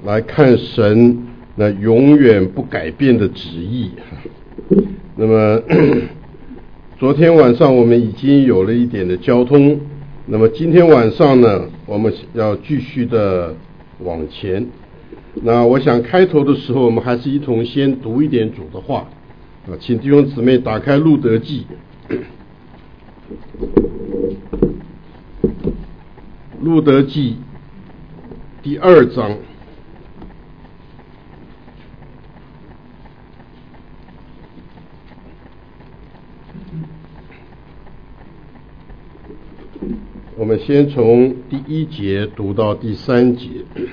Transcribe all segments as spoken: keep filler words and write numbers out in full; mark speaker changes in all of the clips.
Speaker 1: 来看神那永远不改变的旨意。那么昨天晚上我们已经有了一点的交通，那么今天晚上呢，我们要继续的往前。那我想开头的时候，我们还是一同先读一点主的话啊，请弟兄姊妹打开路得记，路得记第二章。我们先从第一节读到第三节。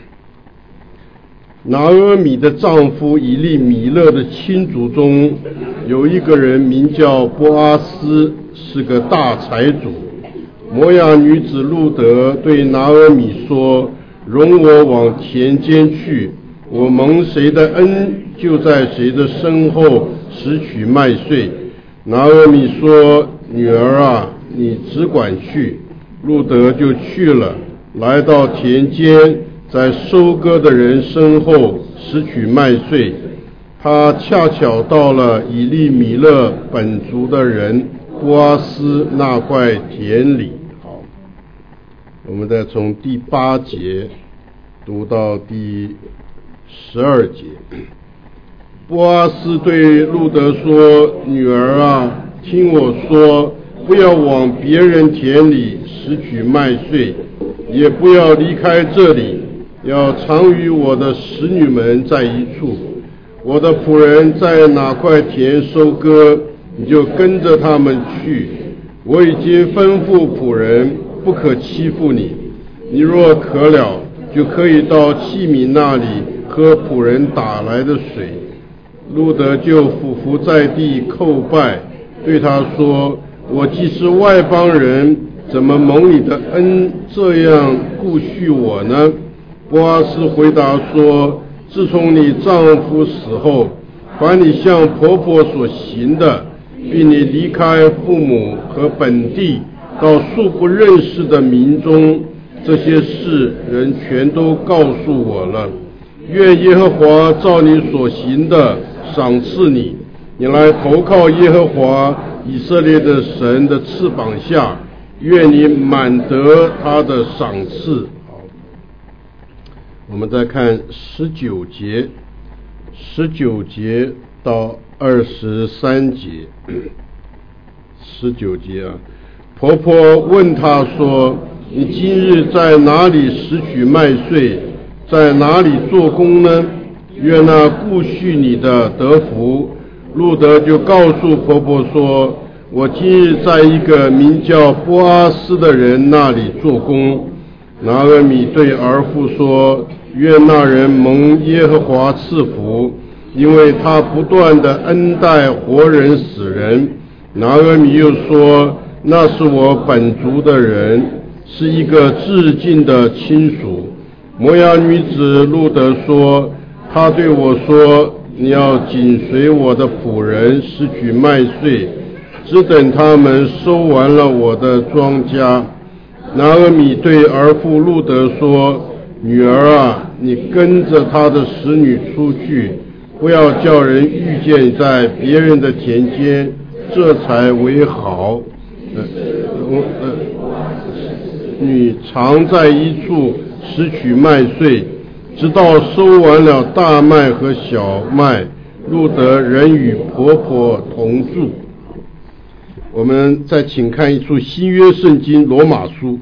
Speaker 1: 拿俄米的丈夫以利米勒的亲族中有一个人名叫波阿斯，是个大财主。摩亚女子路得对拿俄米说：容我往田间去，我蒙谁的恩，就在谁的身后拾取麦穗。拿俄米说：女儿啊，你只管去。路得就去了，来到田间，在收割的人身后拾取麦穗。他恰巧到了以利米勒本族的人波阿斯那块田里。好，我们再从第八节读到第十二节。波阿斯对路得说：女儿啊，听我说，不要往别人田里拾取麦穗，也不要离开这里，要常与我的使女们在一处。我的仆人在哪块田收割，你就跟着他们去。我已经吩咐仆人不可欺负你，你若渴了，就可以到器皿那里喝仆人打来的水。路得就俯伏在地叩拜，对他说：我既是外邦人，怎么蒙你的恩这样顾恤我呢？波阿斯回答说：自从你丈夫死后，凡你向婆婆所行的，并你离开父母和本地，到素不认识的民中，这些事人全都告诉我了。愿耶和华照你所行的赏赐你，你来投靠耶和华以色列的神的翅膀下，愿你满得他的赏赐。好，我们再看十九节，十九节到二十三节。十九节啊，婆婆问他说：你今日在哪里拾取麦穗，在哪里做工呢？愿那顾恤你的得福。路得就告诉婆婆说：我今日在一个名叫波阿斯的人那里做工。拿俄米对儿妇说：愿那人蒙耶和华赐福，因为他不断的恩待活人死人。拿俄米又说：那是我本族的人，是一个至近的亲属。摩押女子路得说：他对我说，你要紧随我的仆人拾取麦穗，只等他们收完了我的庄稼。拿俄米对儿妇路得说：女儿啊，你跟着他的使女出去，不要叫人遇见在别人的田间，这才为好。呃呃，你常在一处拾取麦穗，直到收完了大麦和小麦。路得仍与婆婆同住。我们再请看一处新约圣经罗马书。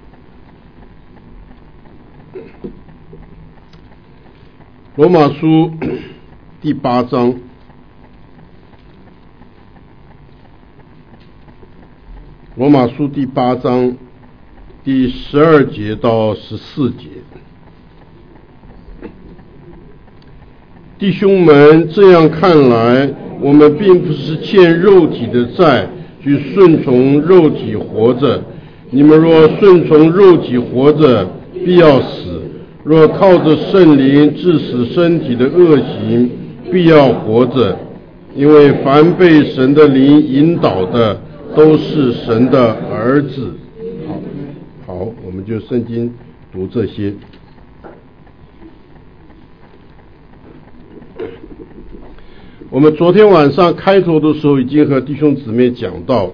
Speaker 1: 罗马书第八章。罗马书第八章第十二节到十四节。弟兄们，这样看来，我们并不是欠肉体的债，去顺从肉体活着。你们若顺从肉体活着，必要死；若靠着圣灵治死身体的恶行，必要活着。因为凡被神的灵引导的，都是神的儿子。好，好，我们就圣经读这些。 我们昨天晚上开头的时候已经和弟兄姊妹讲到，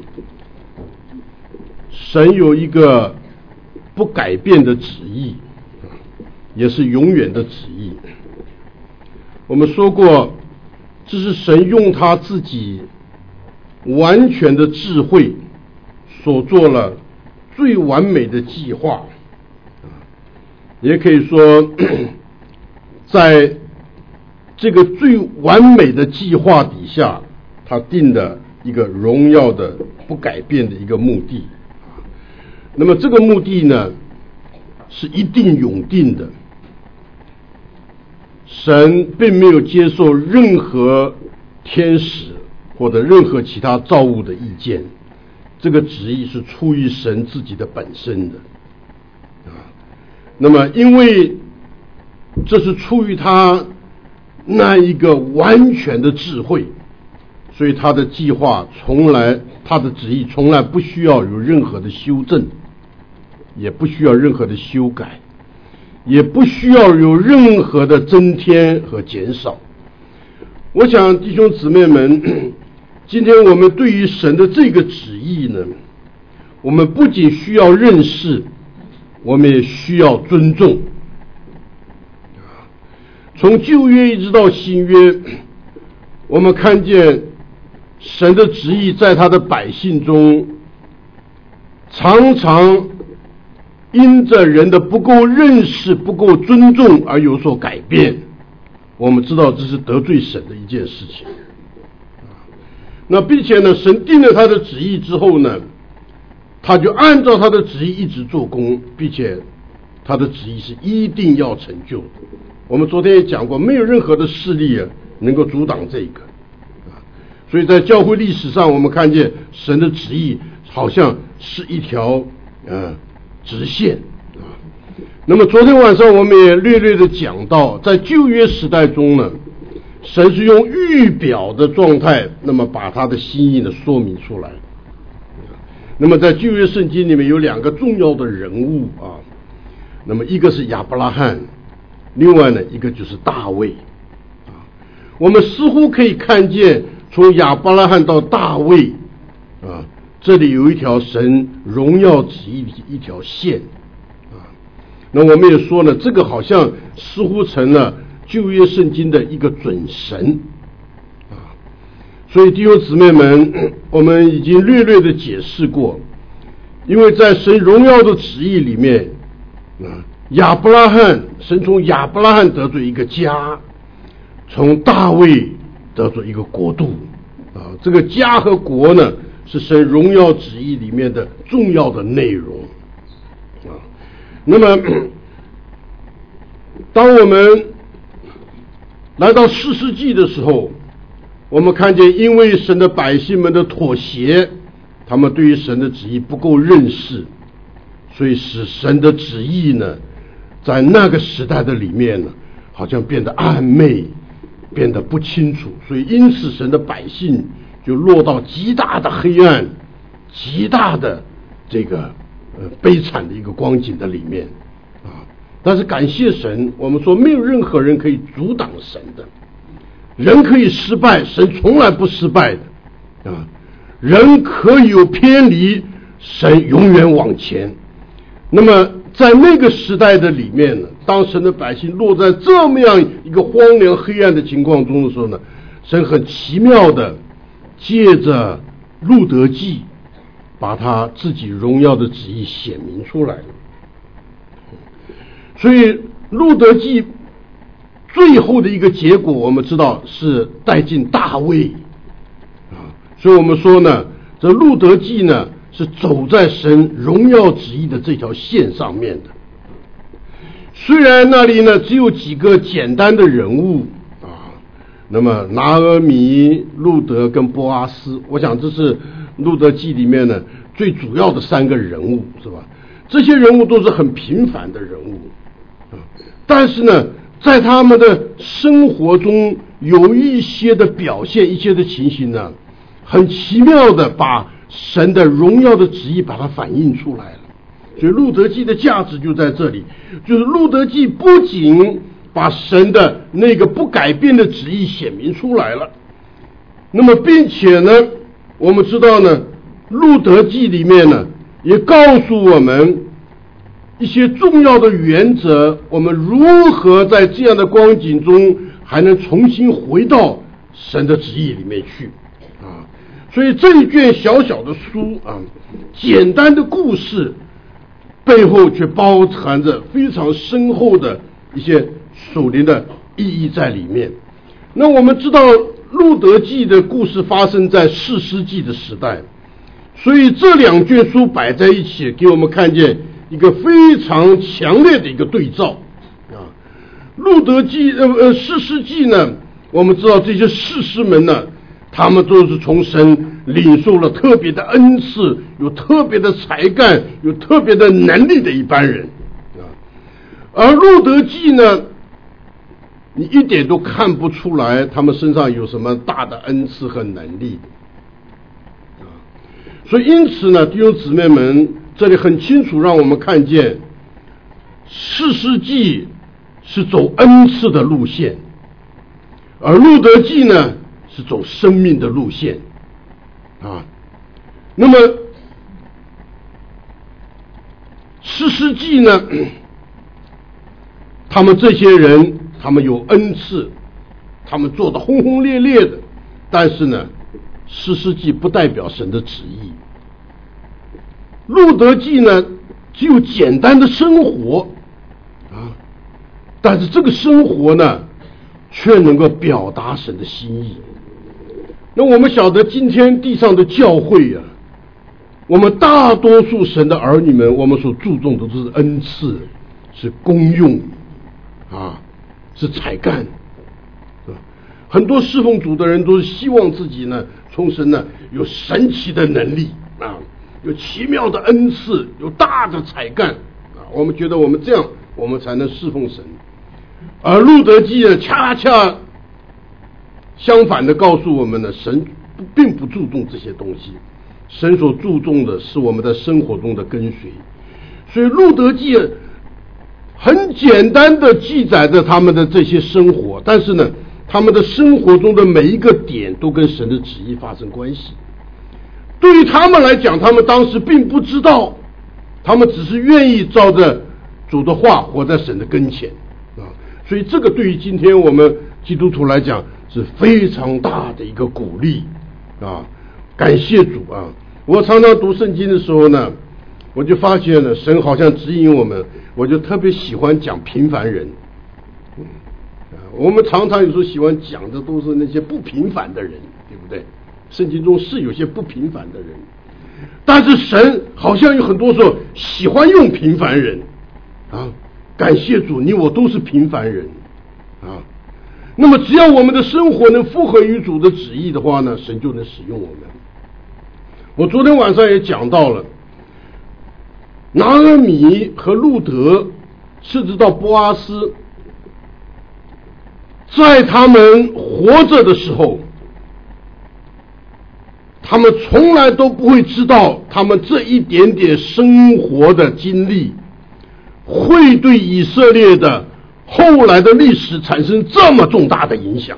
Speaker 1: 神有一个不改变的旨意，也是永远的旨意。我们说过，这是神用他自己完全的智慧所做了最完美的计划，也可以说在这个最完美的计划底下，他定的一个荣耀的不改变的一个目的。那么这个目的呢，是一定永定的。神并没有接受任何天使或者任何其他造物的意见，这个旨意是出于神自己的本身的。那么因为这是出于他那一个完全的智慧，所以他的计划从来，他的旨意从来不需要有任何的修正，也不需要任何的修改，也不需要有任何的增添和减少。我想弟兄姊妹们，今天我们对于神的这个旨意呢，我们不仅需要认识，我们也需要尊重。从旧约一直到新约，我们看见神的旨意在他的百姓中常常因着人的不够认识、不够尊重而有所改变。我们知道这是得罪神的一件事情。那并且呢，神定了他的旨意之后呢，他就按照他的旨意一直做工，并且他的旨意是一定要成就的。我们昨天也讲过，没有任何的势力啊能够阻挡这个。所以在教会历史上，我们看见神的旨意好像是一条呃直线啊。那么昨天晚上我们也略略的讲到，在旧约时代中呢，神是用预表的状态，那么把他的心意呢说明出来。那么在旧约圣经里面有两个重要的人物啊，那么一个是亚伯拉罕，另外呢一个就是大卫啊。我们似乎可以看见从亚伯拉罕到大卫啊，这里有一条神荣耀旨意的一条线啊。那我们也说呢，这个好像似乎成了旧约圣经的一个准神啊。所以弟兄姊妹们，我们已经略略的解释过，因为在神荣耀的旨意里面啊，亚伯拉罕，神从亚伯拉罕得罪一个家，从大卫得罪一个国度啊。这个家和国呢，是神荣耀旨意里面的重要的内容啊。那么当我们来到士师记的时候，我们看见因为神的百姓们的妥协，他们对于神的旨意不够认识，所以使神的旨意呢在那个时代的里面呢好像变得暧昧，变得不清楚，所以因此神的百姓就落到极大的黑暗，极大的这个呃悲惨的一个光景的里面啊。但是感谢神，我们说没有任何人可以阻挡神的，人可以失败，神从来不失败的啊。人可以有偏离，神永远往前。那么在那个时代的里面呢，当神的百姓落在这么样一个荒凉黑暗的情况中的时候呢，神很奇妙的借着路得记把他自己荣耀的旨意显明出来了。所以路得记最后的一个结果，我们知道是带进大卫啊。所以我们说呢，这路得记呢是走在神荣耀旨意的这条线上面的。虽然那里呢只有几个简单的人物啊，那么拿俄米、路得跟波阿斯，我想这是路得记里面呢最主要的三个人物，是吧？这些人物都是很平凡的人物啊，但是呢在他们的生活中有一些的表现，一些的情形呢很奇妙的把神的荣耀的旨意把它反映出来了。所以路得记的价值就在这里，就是路得记不仅把神的那个不改变的旨意显明出来了。那么并且呢，我们知道呢，路德记里面呢也告诉我们一些重要的原则，我们如何在这样的光景中还能重新回到神的旨意里面去啊。所以这一卷小小的书啊，简单的故事背后却包含着非常深厚的一些属灵的意义在里面。那我们知道路德记的故事发生在士师记的时代，所以这两卷书摆在一起，给我们看见一个非常强烈的一个对照啊。路德记呃呃士师记呢，我们知道这些士师们呢，他们都是从神领受了特别的恩赐，有特别的才干，有特别的能力的一般人啊。而路德记呢，你一点都看不出来他们身上有什么大的恩赐和能力啊。所以因此呢，弟兄姊妹们，这里很清楚让我们看见士师记是走恩赐的路线，而路德记呢是走生命的路线啊。那么士师记呢，他们这些人他们有恩赐，他们做得轰轰烈烈的，但是呢士师记不代表神的旨意。路德记呢只有简单的生活啊，但是这个生活呢却能够表达神的心意。那我们晓得今天地上的教会啊，我们大多数神的儿女们，我们所注重的都是恩赐，是功用啊，是才干。很多侍奉主的人都是希望自己呢从神呢有神奇的能力啊，有奇妙的恩赐，有大的才干啊，我们觉得我们这样我们才能侍奉神。而路德记呢恰恰相反的告诉我们呢，神并不注重这些东西，神所注重的是我们的生活中的跟随。所以路德记很简单的记载着他们的这些生活，但是呢他们的生活中的每一个点都跟神的旨意发生关系。对于他们来讲，他们当时并不知道，他们只是愿意照着主的话活在神的跟前啊。所以这个对于今天我们基督徒来讲是非常大的一个鼓励啊！感谢主啊！我常常读圣经的时候呢，我就发现了神好像指引我们，我就特别喜欢讲平凡人。嗯啊、我们常常有时候喜欢讲的都是那些不平凡的人，对不对？圣经中是有些不平凡的人，但是神好像有很多时候喜欢用平凡人啊！感谢主，你我都是平凡人啊！那么只要我们的生活能符合于主的旨意的话呢，神就能使用我们。我昨天晚上也讲到了，拿俄米和路德甚至到波阿斯，在他们活着的时候，他们从来都不会知道他们这一点点生活的经历会对以色列的后来的历史产生这么重大的影响。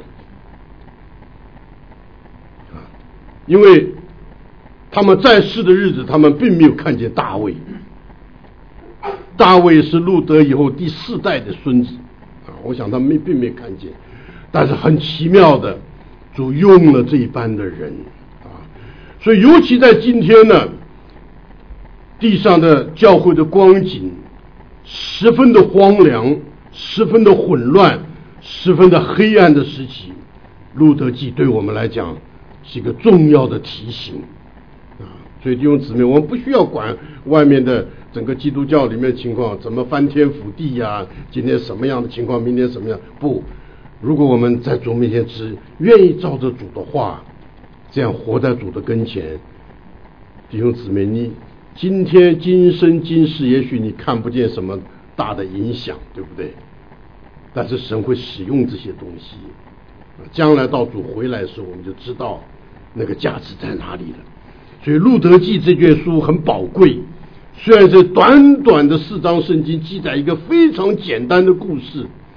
Speaker 1: 因为他们在世的日子，他们并没有看见大卫。大卫是路德以后第四代的孙子啊，我想他们并没有看见。但是很奇妙的，主用了这一般的人啊，所以尤其在今天呢，地上的教会的光景十分的荒凉，十分的混乱，十分的黑暗的时期，路德记对我们来讲是一个重要的提醒啊。所以弟兄姊妹，我们不需要管外面的整个基督教里面的情况怎么翻天覆地呀、啊，今天什么样的情况，明天什么样，不，如果我们在主面前只愿意照着主的话，这样活在主的跟前，弟兄姊妹，你今天今生今世也许你看不见什么大的影响，对不对？但是神会使用这些东西，将来到主回来的时候，我们就知道那个价值在哪里了。所以路德记这卷书很宝贵，虽然是短短的四章圣经记载一个非常简单的故事，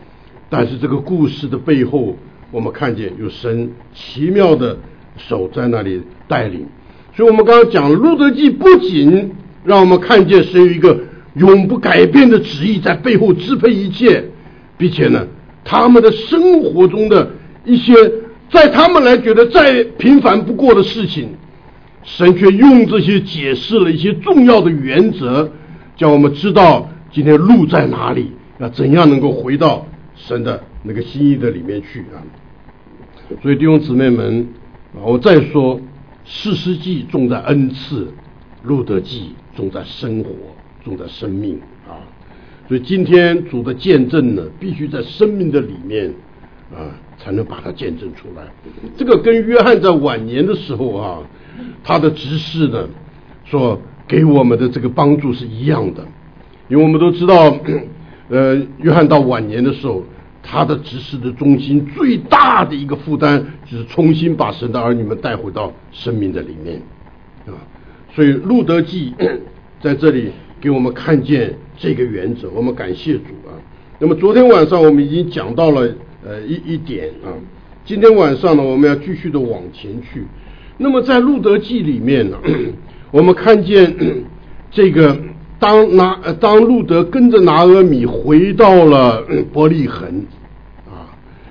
Speaker 1: 但是这个故事的背后，我们看见有神奇妙的手在那里带领。所以我们刚刚讲路得记不仅让我们看见神有一个永不改变的旨意在背后支配一切，并且呢他们的生活中的一些在他们来觉得再平凡不过的事情，神却用这些解释了一些重要的原则，叫我们知道今天路在哪里，要怎样能够回到神的那个心意的里面去啊。所以弟兄姊妹们，我再说，士师记重在恩赐，路得记重在生活，重在生命啊。所以今天主的见证呢，必须在生命的里面啊，才能把它见证出来。这个跟约翰在晚年的时候啊，他的执事呢，所给我们的这个帮助是一样的。因为我们都知道，呃，约翰到晚年的时候，他的执事的中心最大的一个负担，就是重新把神的儿女们带回到生命的里面啊。所以路得记在这里给我们看见这个原则，我们感谢主啊。那么昨天晚上我们已经讲到了呃一一点啊，今天晚上呢我们要继续的往前去。那么在路得记里面呢，我们看见这个当拿当路得跟着拿俄米回到了伯利恒啊，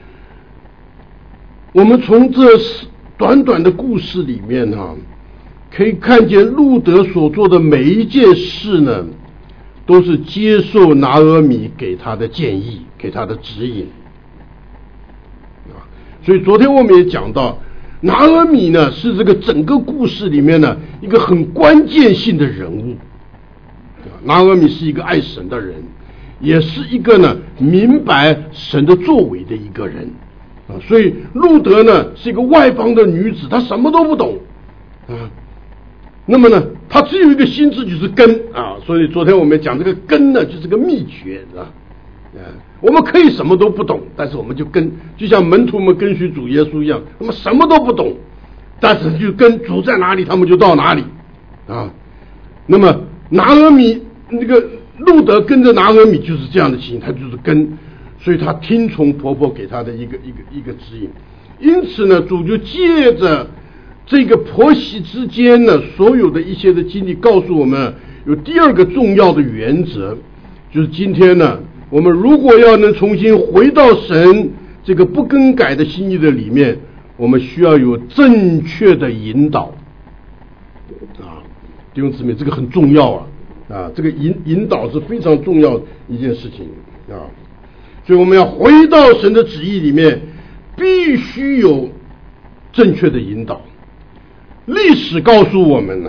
Speaker 1: 我们从这短短的故事里面啊，可以看见路得所做的每一件事呢，都是接受拿俄米给他的建议，给他的指引啊。所以昨天我们也讲到，拿俄米呢是这个整个故事里面呢一个很关键性的人物。拿俄米是一个爱神的人，也是一个呢明白神的作为的一个人啊。所以路得呢是一个外邦的女子，她什么都不懂啊。那么呢，她只有一个心智，就是跟啊。所以昨天我们讲这个跟呢，就是个秘诀啊。啊，我们可以什么都不懂，但是我们就跟，就像门徒们跟随主耶稣一样，那么什么都不懂，但是就跟主在哪里，他们就到哪里啊。那么拿俄米那个路得跟着拿俄米就是这样的情形，他就是跟，所以他听从婆婆给他的一个一个一个指引。因此呢，主就借着这个婆媳之间呢所有的一些的经历，告诉我们有第二个重要的原则，就是今天呢，我们如果要能重新回到神这个不更改的心意的里面，我们需要有正确的引导啊，弟兄姊妹，这个很重要啊。啊，这个引引导是非常重要一件事情啊，所以我们要回到神的旨意里面，必须有正确的引导。历史告诉我们呢，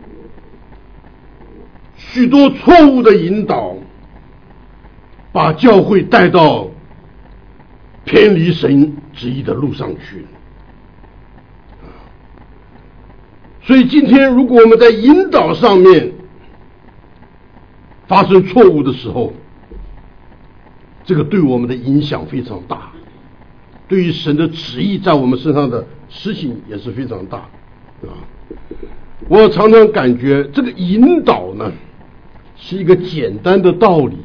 Speaker 1: 许多错误的引导，把教会带到偏离神旨意的路上去。所以今天，如果我们在引导上面发生错误的时候，这个对我们的影响非常大，对于神的旨意在我们身上的实行也是非常大啊。我常常感觉这个引导呢是一个简单的道理，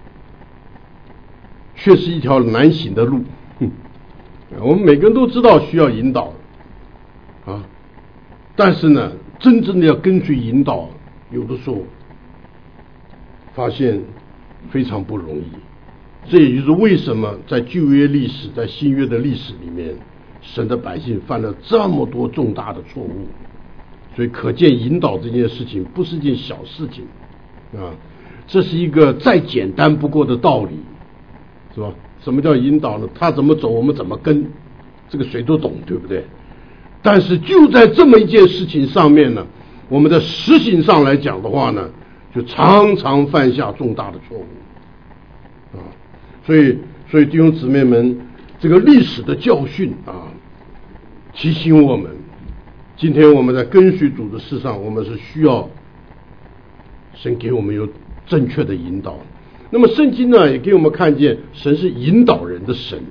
Speaker 1: 却是一条难行的路。我们每个人都知道需要引导啊，但是呢，真正的要跟随引导，有的时候发现非常不容易。这也就是为什么在旧约历史，在新约的历史里面，神的百姓犯了这么多重大的错误。所以可见引导这件事情不是件小事情啊，这是一个再简单不过的道理，是吧？什么叫引导呢？他怎么走我们怎么跟，这个谁都懂，对不对？但是就在这么一件事情上面呢，我们的实行上来讲的话呢，就常常犯下重大的错误啊。所以所以弟兄姊妹们，这个历史的教训啊，提醒我们，今天我们在跟随主的事上，我们是需要神给我们有正确的引导。那么圣经呢也给我们看见，神是引导人的神。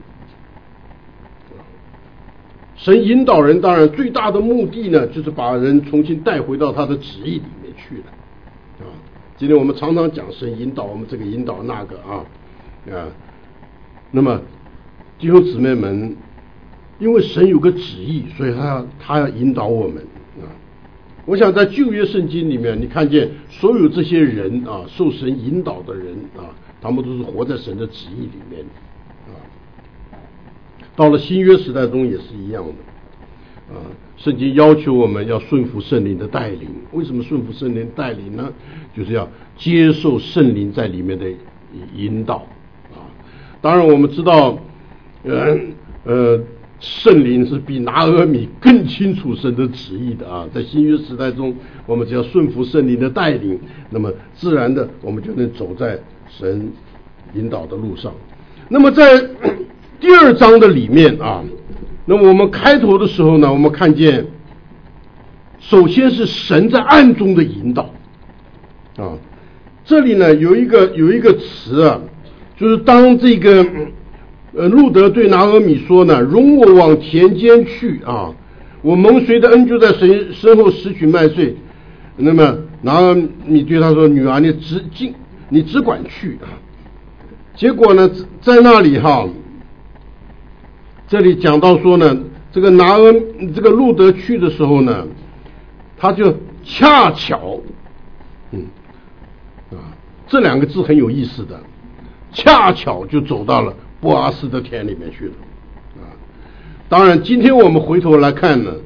Speaker 1: 神引导人，当然最大的目的呢，就是把人重新带回到他的旨意里面去了啊。今天我们常常讲神引导我们这个引导那个啊啊， 那么弟兄姊妹们，因为神有个旨意，所以他他要引导我们啊。我想在旧约圣经里面，你看见所有这些人啊，受神引导的人啊，他们都是活在神的旨意里面啊。到了新约时代中也是一样的啊。圣经要求我们要顺服圣灵的带领，为什么顺服圣灵带领呢？就是要接受圣灵在里面的引导啊。当然我们知道，呃呃。圣灵是比拿俄米更清楚神的旨意的啊！在新约时代中，我们只要顺服圣灵的带领，那么自然的我们就能走在神引导的路上。那么在第二章的里面啊，那么我们开头的时候呢，我们看见，首先是神在暗中的引导啊。这里呢有一个有一个词啊，就是当这个。呃，路德对拿俄米说呢：“容我往田间去啊！我蒙谁的恩就在神身后拾取麦穗。”那么拿俄米对他说：“女儿，你只尽，你只管去啊！”结果呢，在那里哈，这里讲到说呢，这个拿俄这个路德去的时候呢，他就恰巧，嗯啊，这两个字很有意思的，恰巧就走到了波阿斯的田里面去了啊！当然，今天我们回头来看呢，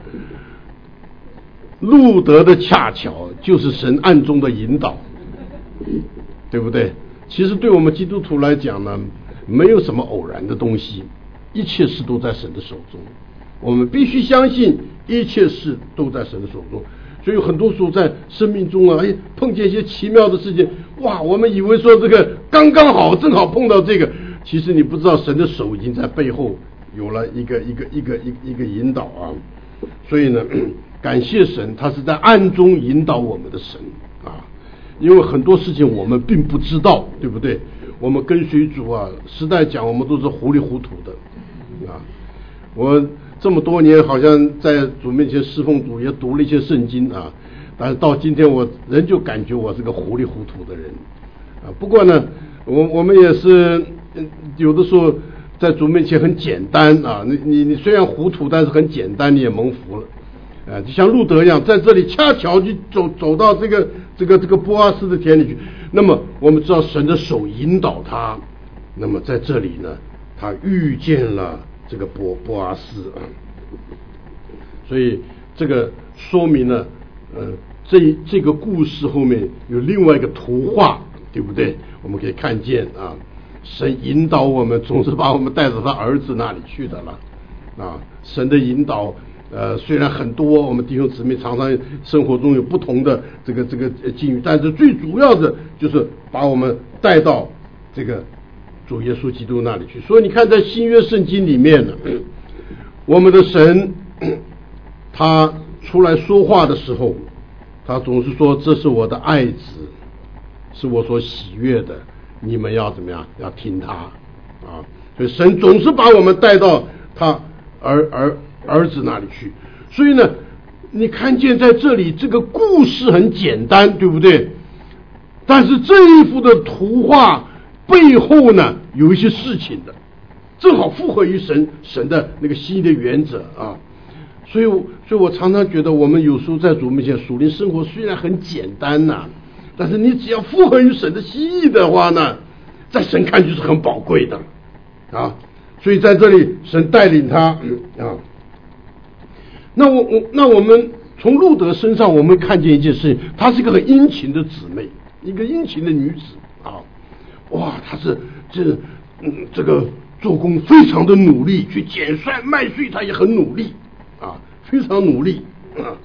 Speaker 1: 路德的恰巧就是神暗中的引导，对不对？其实对我们基督徒来讲呢，没有什么偶然的东西，一切事都在神的手中。我们必须相信一切事都在神的手中。所以很多时候在生命中啊，哎，碰见一些奇妙的事情，哇，我们以为说这个刚刚好，正好碰到这个。其实你不知道神的手已经在背后有了一个一个一个一个一个引导啊，所以呢，感谢神，他是在暗中引导我们的神啊，因为很多事情我们并不知道，对不对？我们跟随主啊，实在讲我们都是糊里糊涂的啊。我这么多年好像在主面前侍奉主，也读了一些圣经啊，但是到今天我仍旧感觉我是个糊里糊涂的人啊。不过呢，我我们也是。有的时候在主面前很简单啊，你你你虽然糊涂，但是很简单，你也蒙福了，啊，就像路德一样，在这里恰巧就走走到这个这个这个波阿斯的田里去。那么我们知道神的手引导他，那么在这里呢，他遇见了这个波波阿斯啊，所以这个说明了，呃，这这个故事后面有另外一个图画，对不对？我们可以看见啊。神引导我们，总是把我们带到他儿子那里去的了，啊！神的引导，呃，虽然很多，我们弟兄姊妹常常生活中有不同的这个这个境遇，但是最主要的就是把我们带到这个主耶稣基督那里去。所以你看，在新约圣经里面呢，我们的神他出来说话的时候，他总是说：“这是我的爱子，是我所喜悦的。”你们要怎么样？要听他啊！所以神总是把我们带到他儿儿儿子那里去。所以呢，你看见在这里这个故事很简单，对不对？但是这一幅的图画背后呢，有一些事情的，正好符合于神神的那个心意的原则啊。所以，所以我常常觉得，我们有时候在主面前属灵生活虽然很简单呐、啊。但是你只要符合于神的心意的话呢，在神看就是很宝贵的啊。所以在这里神带领他、嗯、啊。那我我那我们从路德身上我们看见一件事情，她是一个很殷勤的姊妹，一个殷勤的女子啊。哇，她是这嗯这个做工非常的努力，去捡麦麦穗，她也很努力啊，非常努力啊。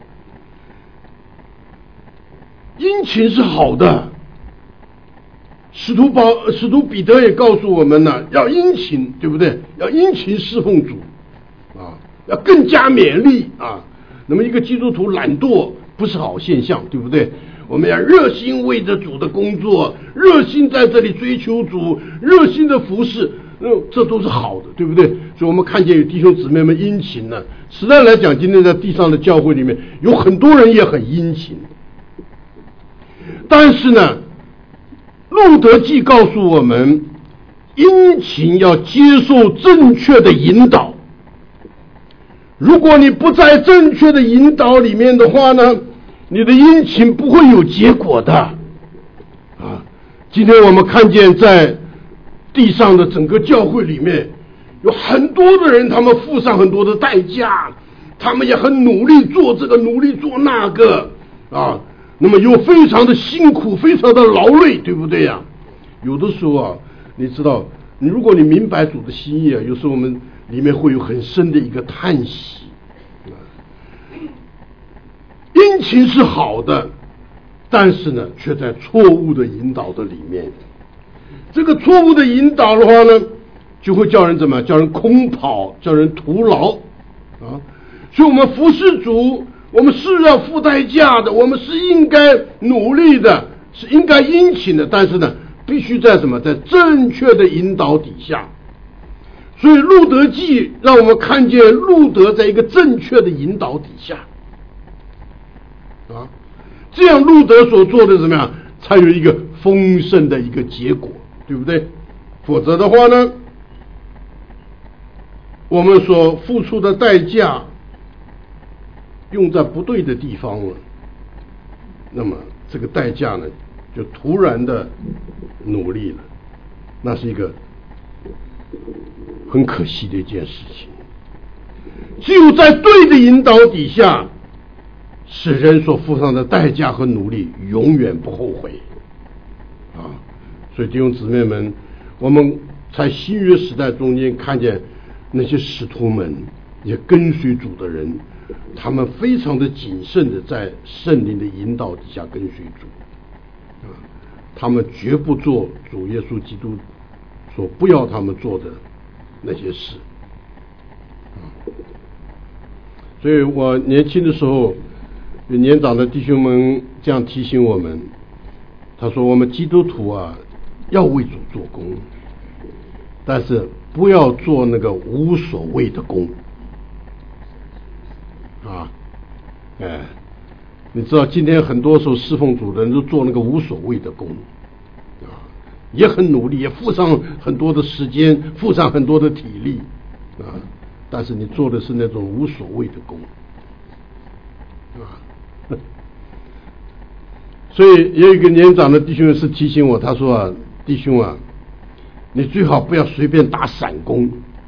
Speaker 1: 殷勤是好的，使徒保使徒彼得也告诉我们呢，要殷勤，对不对？要殷勤侍奉主啊，要更加勉励啊。那么一个基督徒懒惰不是好现象，对不对？我们要热心为着主的工作，热心在这里追求主，热心的服侍，嗯，这都是好的，对不对？所以我们看见有弟兄姊妹们殷勤呢。实在来讲，今天在地上的教会里面，有很多人也很殷勤。但是呢，路德记告诉我们， 殷勤要接受正确的引导。如果你不在正确的引导里面的话呢，你的殷勤不会有结果的啊！今天我们看见在地上的整个教会里面，有很多的人，他们付上很多的代价，他们也很努力做这个，努力做那个啊，那么又非常的辛苦，非常的劳累，对不对呀、啊？有的时候啊，你知道，如果你明白主的心意啊，有时候我们里面会有很深的一个叹息。殷勤是好的，但是呢，却在错误的引导的里面。这个错误的引导的话呢，就会叫人怎么？叫人空跑，叫人徒劳啊！所以，我们服侍主，我们是要付代价的，我们是应该努力的，是应该殷勤的，但是呢，必须在什么？在正确的引导底下。所以，路德记让我们看见路德在一个正确的引导底下。啊，这样路德所做的怎么样，才有一个丰盛的一个结果，对不对？否则的话呢，我们所付出的代价用在不对的地方了，那么这个代价呢，就突然的努力了，那是一个很可惜的一件事情。只有在对的引导底下，使人所付上的代价和努力永远不后悔啊！所以弟兄姊妹们，我们在新约时代中间看见那些使徒们也跟随主的人，他们非常的谨慎的在圣灵的引导底下跟随主啊，他们绝不做主耶稣基督所不要他们做的那些事啊。所以我年轻的时候，有年长的弟兄们这样提醒我们，他说我们基督徒啊，要为主做工，但是不要做那个无所谓的工啊！哎，你知道今天很多时候侍奉主的人都做那个无所谓的工啊，也很努力，也付上很多的时间，付上很多的体力啊，但是你做的是那种无所谓的工啊。所以也有一个年长的弟兄是提醒我，他说啊，弟兄啊，你最好不要随便打散工，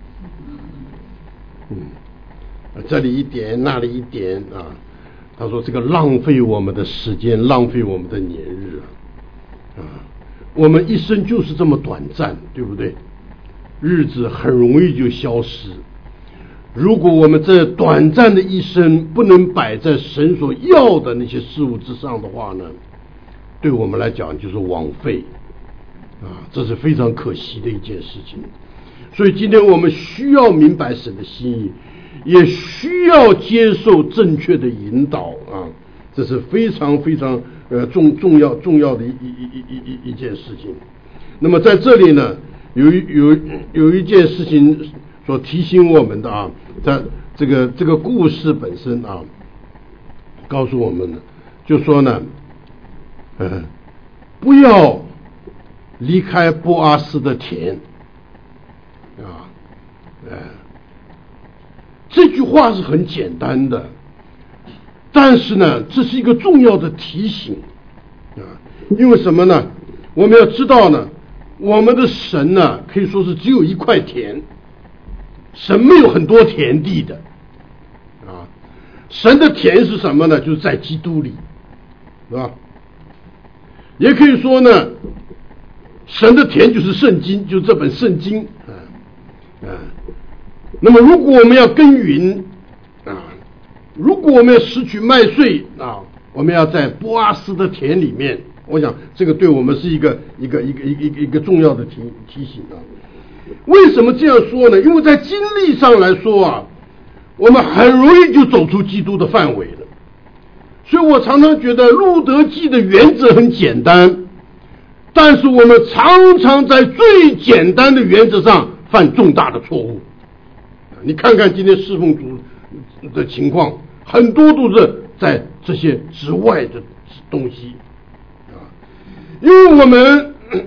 Speaker 1: 嗯，这里一点那里一点啊，他说这个浪费我们的时间，浪费我们的年日啊，啊，我们一生就是这么短暂，对不对？日子很容易就消失。如果我们这短暂的一生不能摆在神所要的那些事物之上的话呢，对我们来讲就是枉费啊，这是非常可惜的一件事情。所以今天我们需要明白神的心意，也需要接受正确的引导啊，这是非常非常呃重重要重要的一一一一一一件事情。那么在这里呢，有有有一件事情所提醒我们的啊，在这个这个故事本身啊，告诉我们的，就说呢，呃，不要离开波阿斯的田啊，呃，这句话是很简单的，但是呢，这是一个重要的提醒啊，因为什么呢？我们要知道呢，我们的神呢，可以说是只有一块田。神没有很多田地的啊，神的田是什么呢？就是在基督里，是吧？也可以说呢，神的田就是圣经，就是这本圣经啊啊。那么，如果我们要耕耘啊，如果我们要拾取麦穗啊，我们要在波阿斯的田里面，我想这个对我们是一个一个一个一个一个重要的提提醒啊。为什么这样说呢？因为在经历上来说啊，我们很容易就走出基督的范围了。所以我常常觉得路德记的原则很简单，但是我们常常在最简单的原则上犯重大的错误。你看看今天侍奉主的情况，很多都是在这些之外的东西啊，因为我们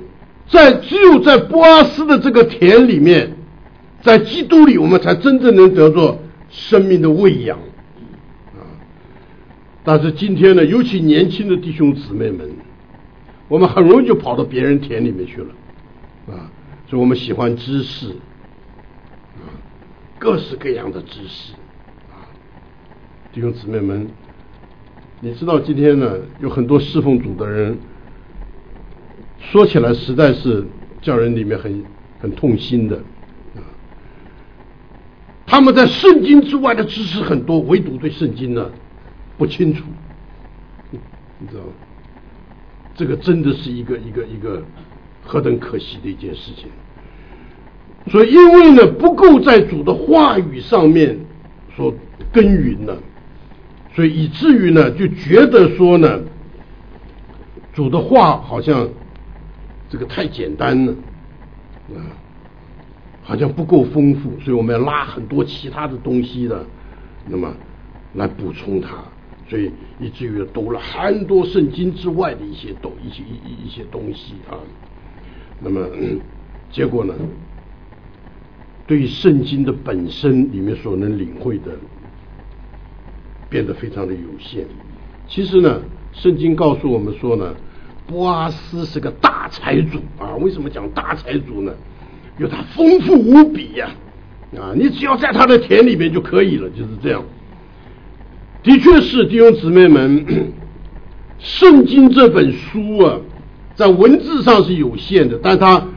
Speaker 1: 在只有在波阿斯的这个田里面，在基督里，我们才真正能得着生命的喂养啊！但是今天呢，尤其年轻的弟兄姊妹们，我们很容易就跑到别人田里面去了啊！所以我们喜欢知识啊，各式各样的知识啊！弟兄姊妹们，你知道今天呢，有很多侍奉主的人，说起来实在是叫人里面很很痛心的啊！他们在圣经之外的知识很多，唯独对圣经呢不清楚，你知道吗？这个真的是一个一个一个何等可惜的一件事情。所以因为呢不够在主的话语上面所耕耘了，所以以至于呢就觉得说呢主的话好像这个太简单了啊，好像不够丰富，所以我们要拉很多其他的东西的，那么来补充它，所以以至于读了很多圣经之外的一些东一些一一些东西啊，那么、嗯、结果呢，对于圣经的本身里面所能领会的，变得非常的有限。其实呢，圣经告诉我们说呢，波阿斯是个大财主啊。为什么讲大财主呢？因为他丰富无比呀、啊，啊，你只要在他的田里面就可以了，就是这样。的确是弟兄姊妹们，圣经这本书啊，在文字上是有限的，但它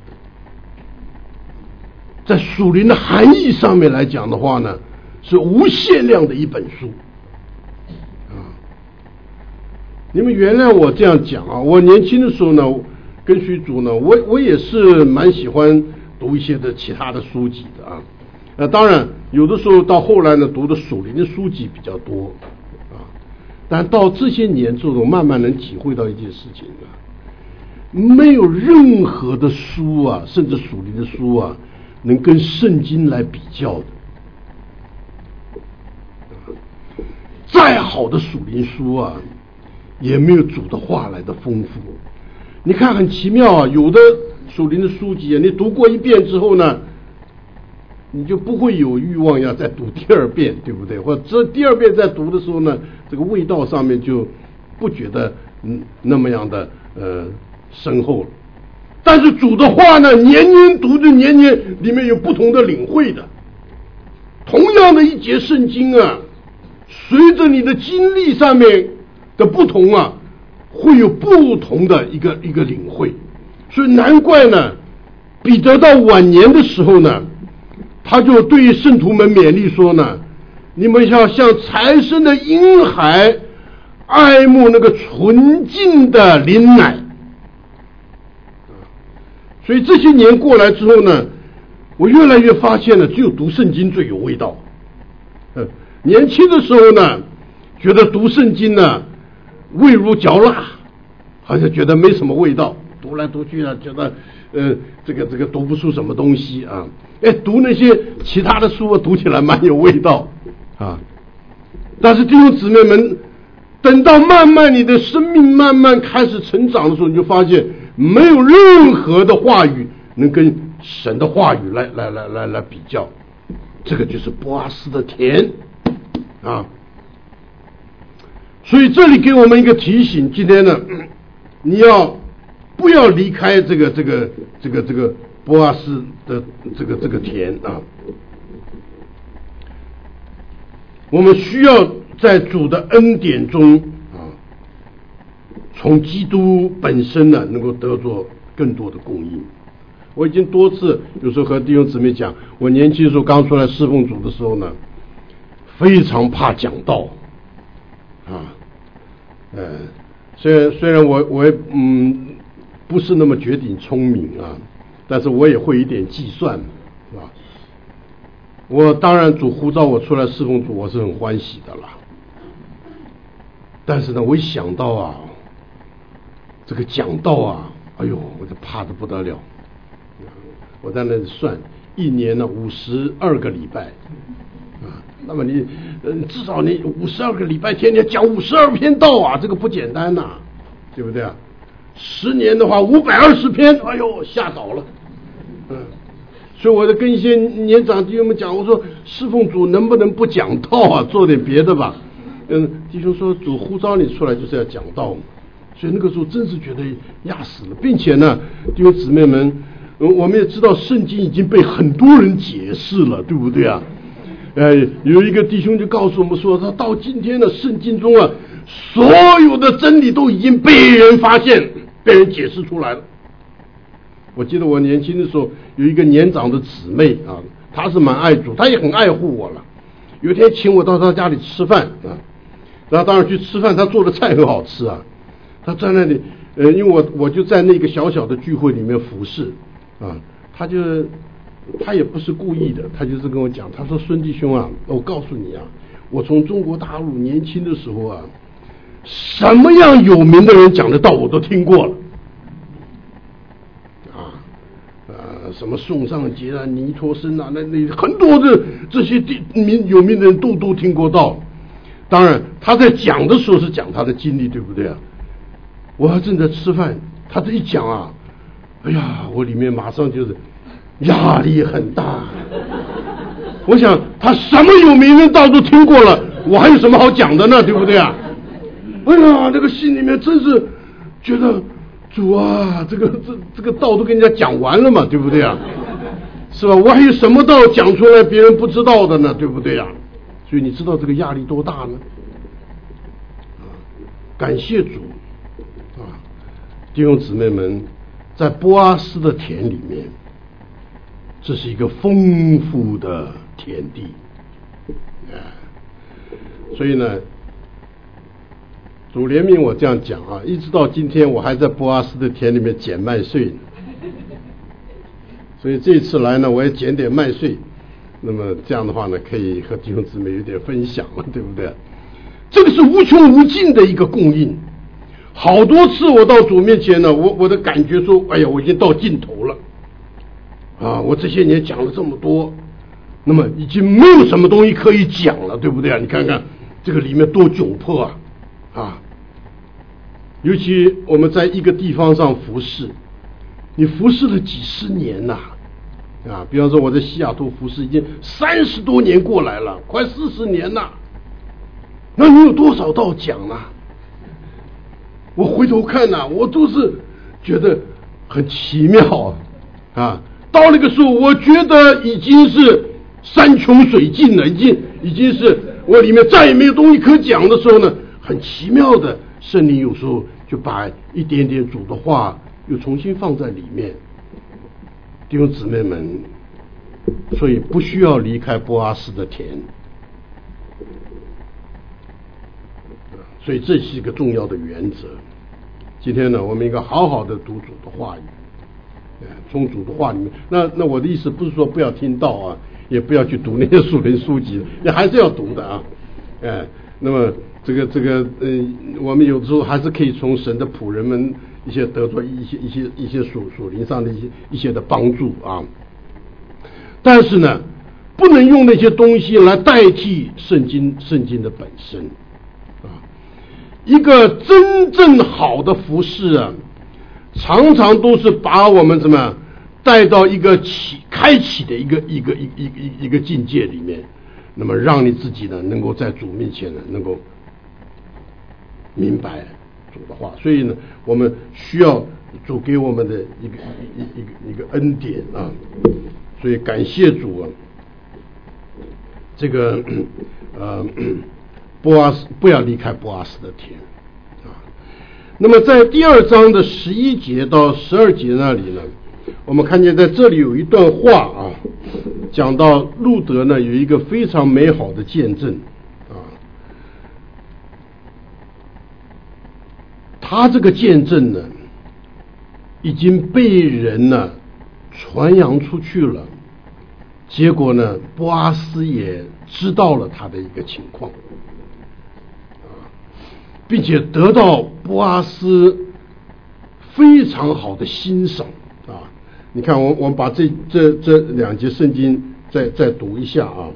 Speaker 1: 在属灵的含义上面来讲的话呢，是无限量的一本书啊。你们原谅我这样讲啊，我年轻的时候呢，跟随主呢，我我也是蛮喜欢读一些的其他的书籍的啊。呃，当然有的时候到后来呢，读的属灵的书籍比较多啊，但到这些年之后，我慢慢能体会到一件事情啊，没有任何的书啊，甚至属灵的书啊，能跟圣经来比较的。再好的属灵书啊，也没有主的话来的丰富。你看很奇妙啊，有的属灵的书籍啊，你读过一遍之后呢，你就不会有欲望要再读第二遍，对不对？或者这第二遍再读的时候呢，这个味道上面就不觉得嗯那么样的呃深厚了。但是主的话呢，年年读的年年里面有不同的领会的。同样的一节圣经啊，随着你的经历上面的不同啊，会有不同的一个一个领会。所以难怪呢，彼得到晚年的时候呢，他就对圣徒们勉励说呢，你们要像财生的婴孩，爱慕那个纯净的灵奶。所以这些年过来之后呢，我越来越发现了，只有读圣经最有味道。呃，年轻的时候呢，觉得读圣经呢味如嚼蜡，好像觉得没什么味道，读来读去呢，觉得呃这个这个读不出什么东西啊。哎，读那些其他的书啊，读起来蛮有味道啊。但是弟兄姊妹们，等到慢慢你的生命慢慢开始成长的时候，你就发现没有任何的话语能跟神的话语来来来来来比较。这个就是波阿斯的田啊。所以这里给我们一个提醒，今天呢，你要不要离开这个这个这个这个波阿斯的这个这个田啊？我们需要在主的恩典中啊，从基督本身呢，能够得着更多的供应。我已经多次有时候和弟兄姊妹讲，我年轻的时候刚出来侍奉主的时候呢，非常怕讲道啊，呃，虽然虽然我我也嗯不是那么绝顶聪明啊，但是我也会一点计算，是吧？我当然主呼召我出来侍奉主，我是很欢喜的啦。但是呢，我一想到啊，这个讲道啊，哎呦，我就怕得不得了。我在那里算，一年呢五十二个礼拜啊，那么你呃至少你五十二个礼拜天天讲五十二篇道啊，这个不简单呐、啊，对不对啊？ 十年的话五百二十篇，哎呦吓倒了。嗯，所以我就跟一些年长弟兄们讲，我说侍奉主能不能不讲道啊，做点别的吧。嗯，弟兄说主呼召你出来就是要讲道，所以那个时候真是觉得压死了，并且呢，弟兄姊妹们，我们也知道圣经已经被很多人解释了，对不对啊？呃，有一个弟兄就告诉我们说，他到今天的圣经中啊，所有的真理都已经被人发现，被人解释出来了。我记得我年轻的时候有一个年长的姊妹啊，她是蛮爱主，她也很爱护我了。有一天请我到她家里吃饭啊，然后当然去吃饭，她做的菜很好吃啊。她在那里，呃，因为我我就在那个小小的聚会里面服侍啊，她就她也不是故意的，她就是跟我讲，她说孙弟兄啊，我告诉你啊，我从中国大陆年轻的时候啊，什么样有名的人讲的道我都听过了。什么宋尚节啊、尼托生啊，那那很多的这些名有名的人都都听过道。当然他在讲的时候是讲他的经历，对不对啊？我还正在吃饭，他这一讲啊，哎呀，我里面马上就是压力很大。我想他什么有名人道都听过了，我还有什么好讲的呢？对不对啊？哎呀，那个心里面真是觉得。主啊，这个这这个道都跟人家讲完了嘛，对不对啊？是吧？我还有什么道讲出来别人不知道的呢，对不对啊？所以你知道这个压力多大呢？啊，感谢主啊，弟兄姊妹们，在波阿斯的田里面，这是一个丰富的田地，啊，所以呢。主怜悯我这样讲啊，一直到今天我还在波阿斯的田里面捡麦穗呢，所以这次来呢，我也捡点麦穗，那么这样的话呢，可以和弟兄姊妹有点分享了，对不对？这个是无穷无尽的一个供应，好多次我到主面前呢，我我的感觉说，哎呀，我已经到尽头了，啊，我这些年讲了这么多，那么已经没有什么东西可以讲了，对不对啊？你看看这个里面多窘迫啊！啊，尤其我们在一个地方上服侍，你服侍了几十年呐，啊，啊，比方说我在西雅图服侍已经三十多年过来了，快四十年了，那你有多少道讲啊？我回头看呐，啊，我都是觉得很奇妙啊。到那个时候，我觉得已经是山穷水尽了，已经已经是我里面再也没有东西可讲的时候呢。很奇妙的，圣灵有时候就把一点点主的话又重新放在里面。弟兄姊妹们，所以不需要离开波阿斯的田，所以这是一个重要的原则。今天呢，我们应该好好的读主的话语，从主的话里面。那那我的意思不是说不要听道啊，也不要去读那些属灵书籍，也还是要读的啊，哎，那么。这个这个呃，我们有时候还是可以从神的仆人们一些得到一些一些一些属属灵上的一些一些的帮助啊。但是呢，不能用那些东西来代替圣经圣经的本身啊。一个真正好的服事啊，常常都是把我们怎么带到一个起开启的一个一个一一一一个境界里面，那么让你自己呢能够在主面前呢能够。明白主的话，所以呢，我们需要主给我们的一个一一个一个恩典啊，所以感谢主啊。这个呃，波阿斯不要离开波阿斯的田啊。那么在第二章的十一节到十二节那里呢，我们看见在这里有一段话啊，讲到路德呢有一个非常美好的见证。他这个见证呢，已经被人呢传扬出去了，结果呢，波阿斯也知道了他的一个情况，并且得到波阿斯非常好的欣赏啊！你看，我我们把这这这两节圣经再再读一下啊。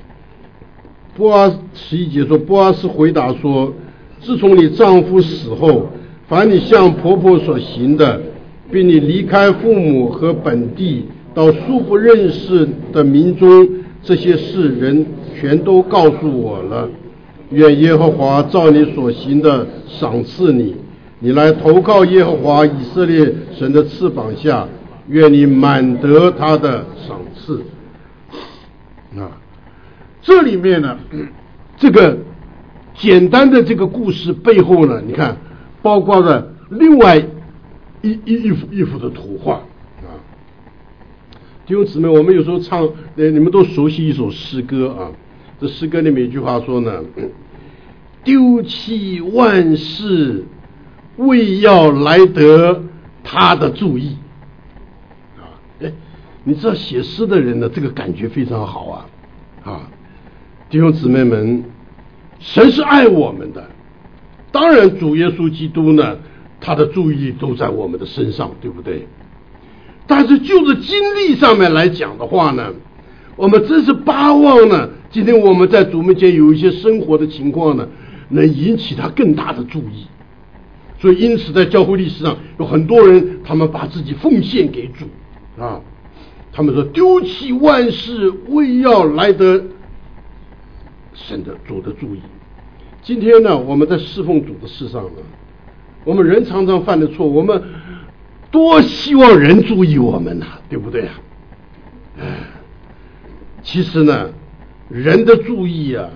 Speaker 1: 波阿十一节说，波阿斯回答说：“自从你丈夫死后， 凡你向婆婆所行的，并你离开父母和本地到素不认识的民中，这些事人全都告诉我了。愿耶和华照你所行的赏赐你，你来投靠耶和华以色列神的翅膀下，愿你满得他的赏赐。啊，这里面呢，这个简单的这个故事背后呢，你看包括了另外一一一幅一幅的图画啊。弟兄姊妹，我们有时候唱，呃，你们都熟悉一首诗歌啊。这诗歌里面有一句话说呢，丢弃万事，为要来得他的注意啊。哎，你知道写诗的人呢，这个感觉非常好啊啊！弟兄姊妹们，神是爱我们的，当然主耶稣基督呢，他的注意都在我们的身上，对不对？但是就着经历上面来讲的话呢，我们真是巴望呢，今天我们在主面前有一些生活的情况呢，能引起他更大的注意。所以因此在教会历史上有很多人，他们把自己奉献给主啊，他们说丢弃万事，为要来得神的主的注意。今天呢，我们在侍奉主的事上呢，我们人常常犯的错，我们多希望人注意我们呐、啊，对不对啊？哎，其实呢，人的注意啊，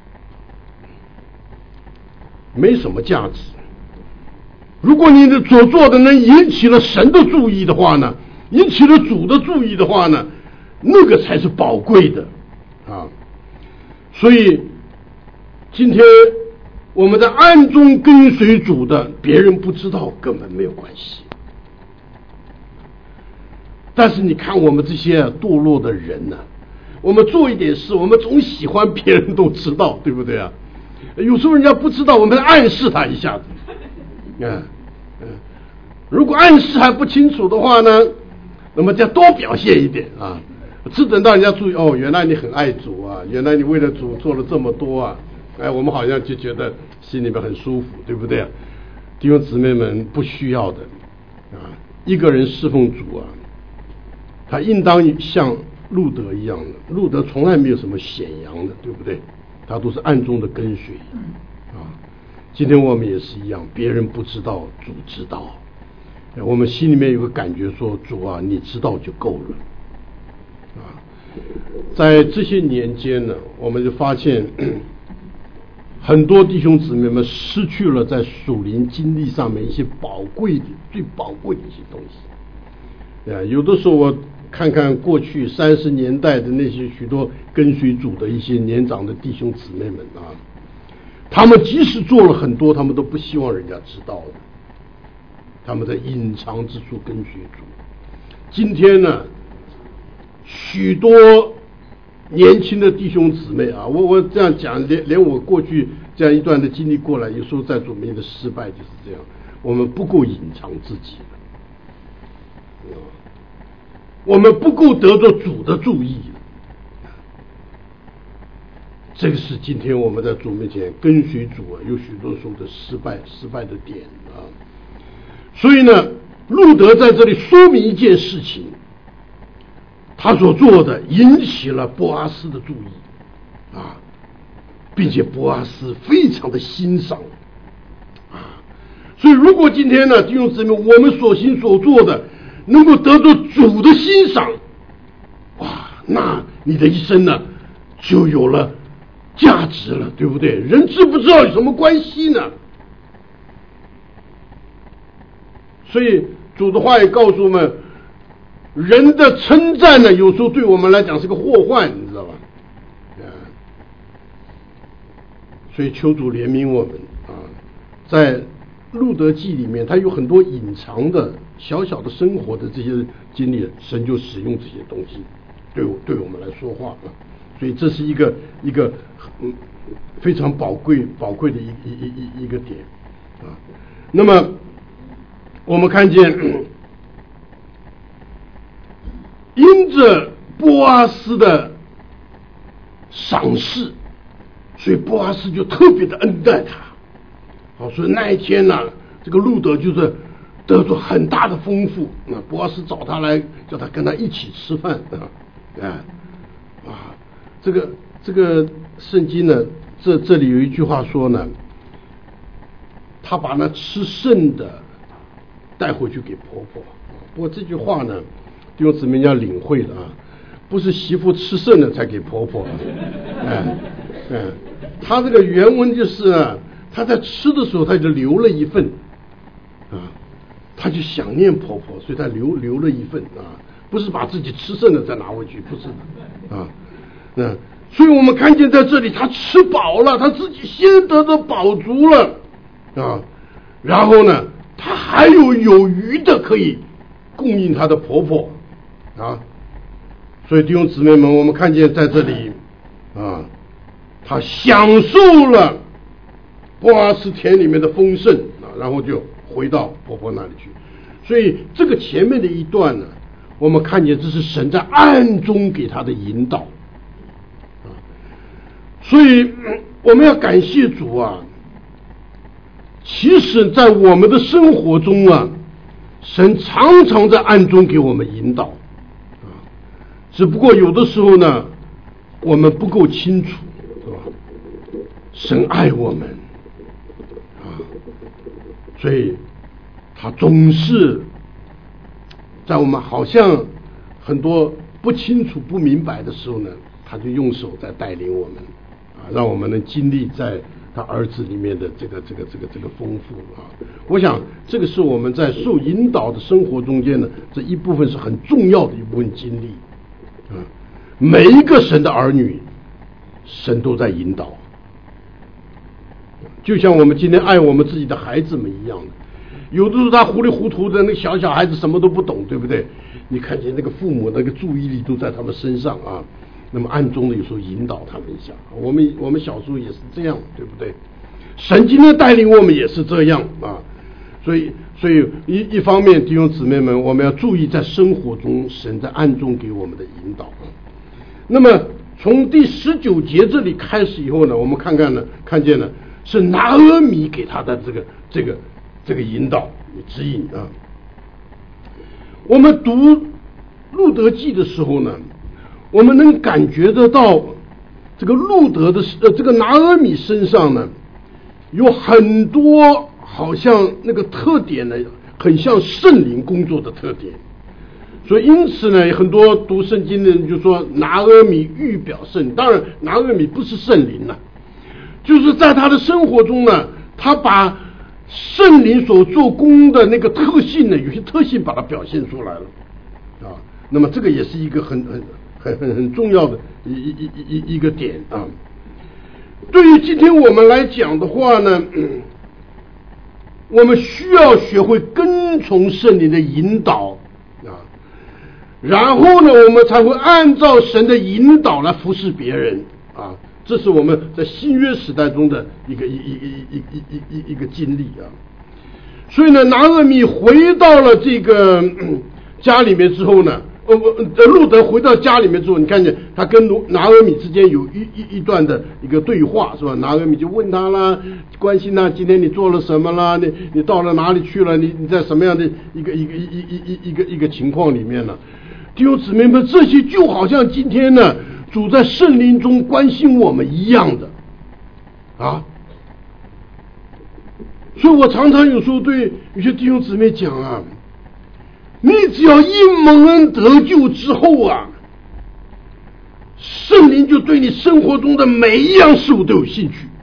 Speaker 1: 没什么价值。如果你的所做的能引起了神的注意的话呢，引起了主的注意的话呢，那个才是宝贵的啊。所以今天我们在暗中跟随主的，别人不知道根本没有关系。但是你看我们这些堕落的人呢、啊，我们做一点事，我们总喜欢别人都知道，对不对啊？有时候人家不知道，我们暗示他一下子。嗯嗯，如果暗示还不清楚的话呢，那么就多表现一点啊，只等到人家注意，哦，原来你很爱主啊，原来你为了主做了这么多啊，哎，我们好像就觉得心里面很舒服，对不对啊？弟兄姊妹们，不需要的啊，一个人侍奉主啊，他应当像路德一样的，路德从来没有什么显扬的，对不对？他都是暗中的跟随啊。今天我们也是一样，别人不知道，主知道。我们心里面有个感觉说，主啊，你知道就够了啊。在这些年间呢，我们就发现很多弟兄姊妹们失去了在属灵经历上面一些宝贵的、最宝贵的一些东西。啊，有的时候我看看过去三十年代的那些许多跟随主的一些年长的弟兄姊妹们啊，他们即使做了很多，他们都不希望人家知道的，他们在隐藏之处跟随主。今天呢，许多年轻的弟兄姊妹啊，我我这样讲，连连我过去这样一段的经历过来，有时候在主面的失败就是这样，我们不够隐藏自己，我们不够得着主的注意，这个是今天我们在主面前跟随主啊，有许多时候的失败失败的点啊。所以呢，路德在这里说明一件事情，他所做的引起了波阿斯的注意啊，并且波阿斯非常的欣赏啊。所以如果今天呢，弟兄姊妹，我们所行所做的能够得到主的欣赏，哇，那你的一生呢就有了价值了，对不对？人知不知道有什么关系呢？所以主的话也告诉我们，人的称赞呢，有时候对我们来讲是个祸患，你知道吧？啊，所以求主怜悯我们啊，在路德记里面，它有很多隐藏的小小的生活的这些经历，神就使用这些东西对我对我们来说话啊，所以这是一个一个嗯非常宝贵宝贵的一一一一个点啊。那么我们看见，因着波阿斯的赏识，所以波阿斯就特别的恩待他。好，所以那一天呢、啊， 这个路德就是得着很大的丰富。那波阿斯找他来，叫他跟他一起吃饭啊，哎啊，这个这个圣经呢，这这里有一句话说呢，他把那吃剩的带回去给婆婆。不过这句话呢，弟兄姊妹要领会的啊，不是媳妇吃剩了才给婆婆，哎哎，他这个原文就是啊，他在吃的时候他就留了一份啊，他就想念婆婆，所以他留留了一份啊，不是把自己吃剩的再拿回去，不是的啊，嗯，所以我们看见在这里他吃饱了，他自己先得的饱足了啊，然后呢，他还有有余的可以供应他的婆婆啊，所以弟兄姊妹们，我们看见在这里啊，他享受了波阿斯田里面的丰盛啊，然后就回到婆婆那里去。所以这个前面的一段呢，我们看见这是神在暗中给他的引导啊，所以我们要感谢主啊。其实在我们的生活中啊，神常常在暗中给我们引导啊，只不过有的时候呢，我们不够清楚，是吧？神爱我们啊，所以他总是在我们好像很多不清楚不明白的时候呢，他就用手在带领我们啊，让我们能经历在他儿子里面的这个这个这个这个丰富啊。我想这个是我们在受引导的生活中间呢，这一部分是很重要的一部分经历啊。每一个神的儿女，神都在引导，就像我们今天爱我们自己的孩子们一样的。有的时候他糊里糊涂的，那个小小孩子什么都不懂，对不对？你看见那个父母那个注意力都在他们身上啊，那么暗中的有时候引导他们一下。我们我们小时候也是这样，对不对？神今天带领我们也是这样啊，所以所以一一方面弟兄姊妹们，我们要注意在生活中神在暗中给我们的引导。那么从第十九节这里开始以后呢，我们看看呢，看见了是拿俄米给他的这个这个这个引导指引啊。我们读路德记的时候呢，我们能感觉得到这个路德的呃这个拿俄米身上呢，有很多好像那个特点呢，很像圣灵工作的特点。所以因此呢，很多读圣经的人就说拿俄米预表圣灵。当然拿俄米不是圣灵了，就是在他的生活中呢，他把圣灵所做工的那个特性呢，有些特性把它表现出来了啊。那么这个也是一个很很很很很重要的一一一一一个点啊。对于今天我们来讲的话呢，嗯，我们需要学会跟从圣灵的引导啊，然后呢，我们才会按照神的引导来服侍别人啊。这是我们在新约时代中的一个一一一一一一一个经历啊。所以呢，拿俄米回到了这个、嗯、家里面之后呢，呃呃，路德回到家里面之后，你看见他跟拿俄米之间有一一一段的一个对话，是吧？拿俄米就问他啦，关心他今天你做了什么啦？你你到了哪里去了？你你在什么样的一个一个一一一一个一个情况里面呢？弟兄姊妹们，这些就好像今天呢，主在圣灵中关心我们一样的啊。所以我常常有时候对有些弟兄姊妹讲啊，你只要因蒙恩得救之后啊，圣灵就对你生活中的每一样事物都有兴趣。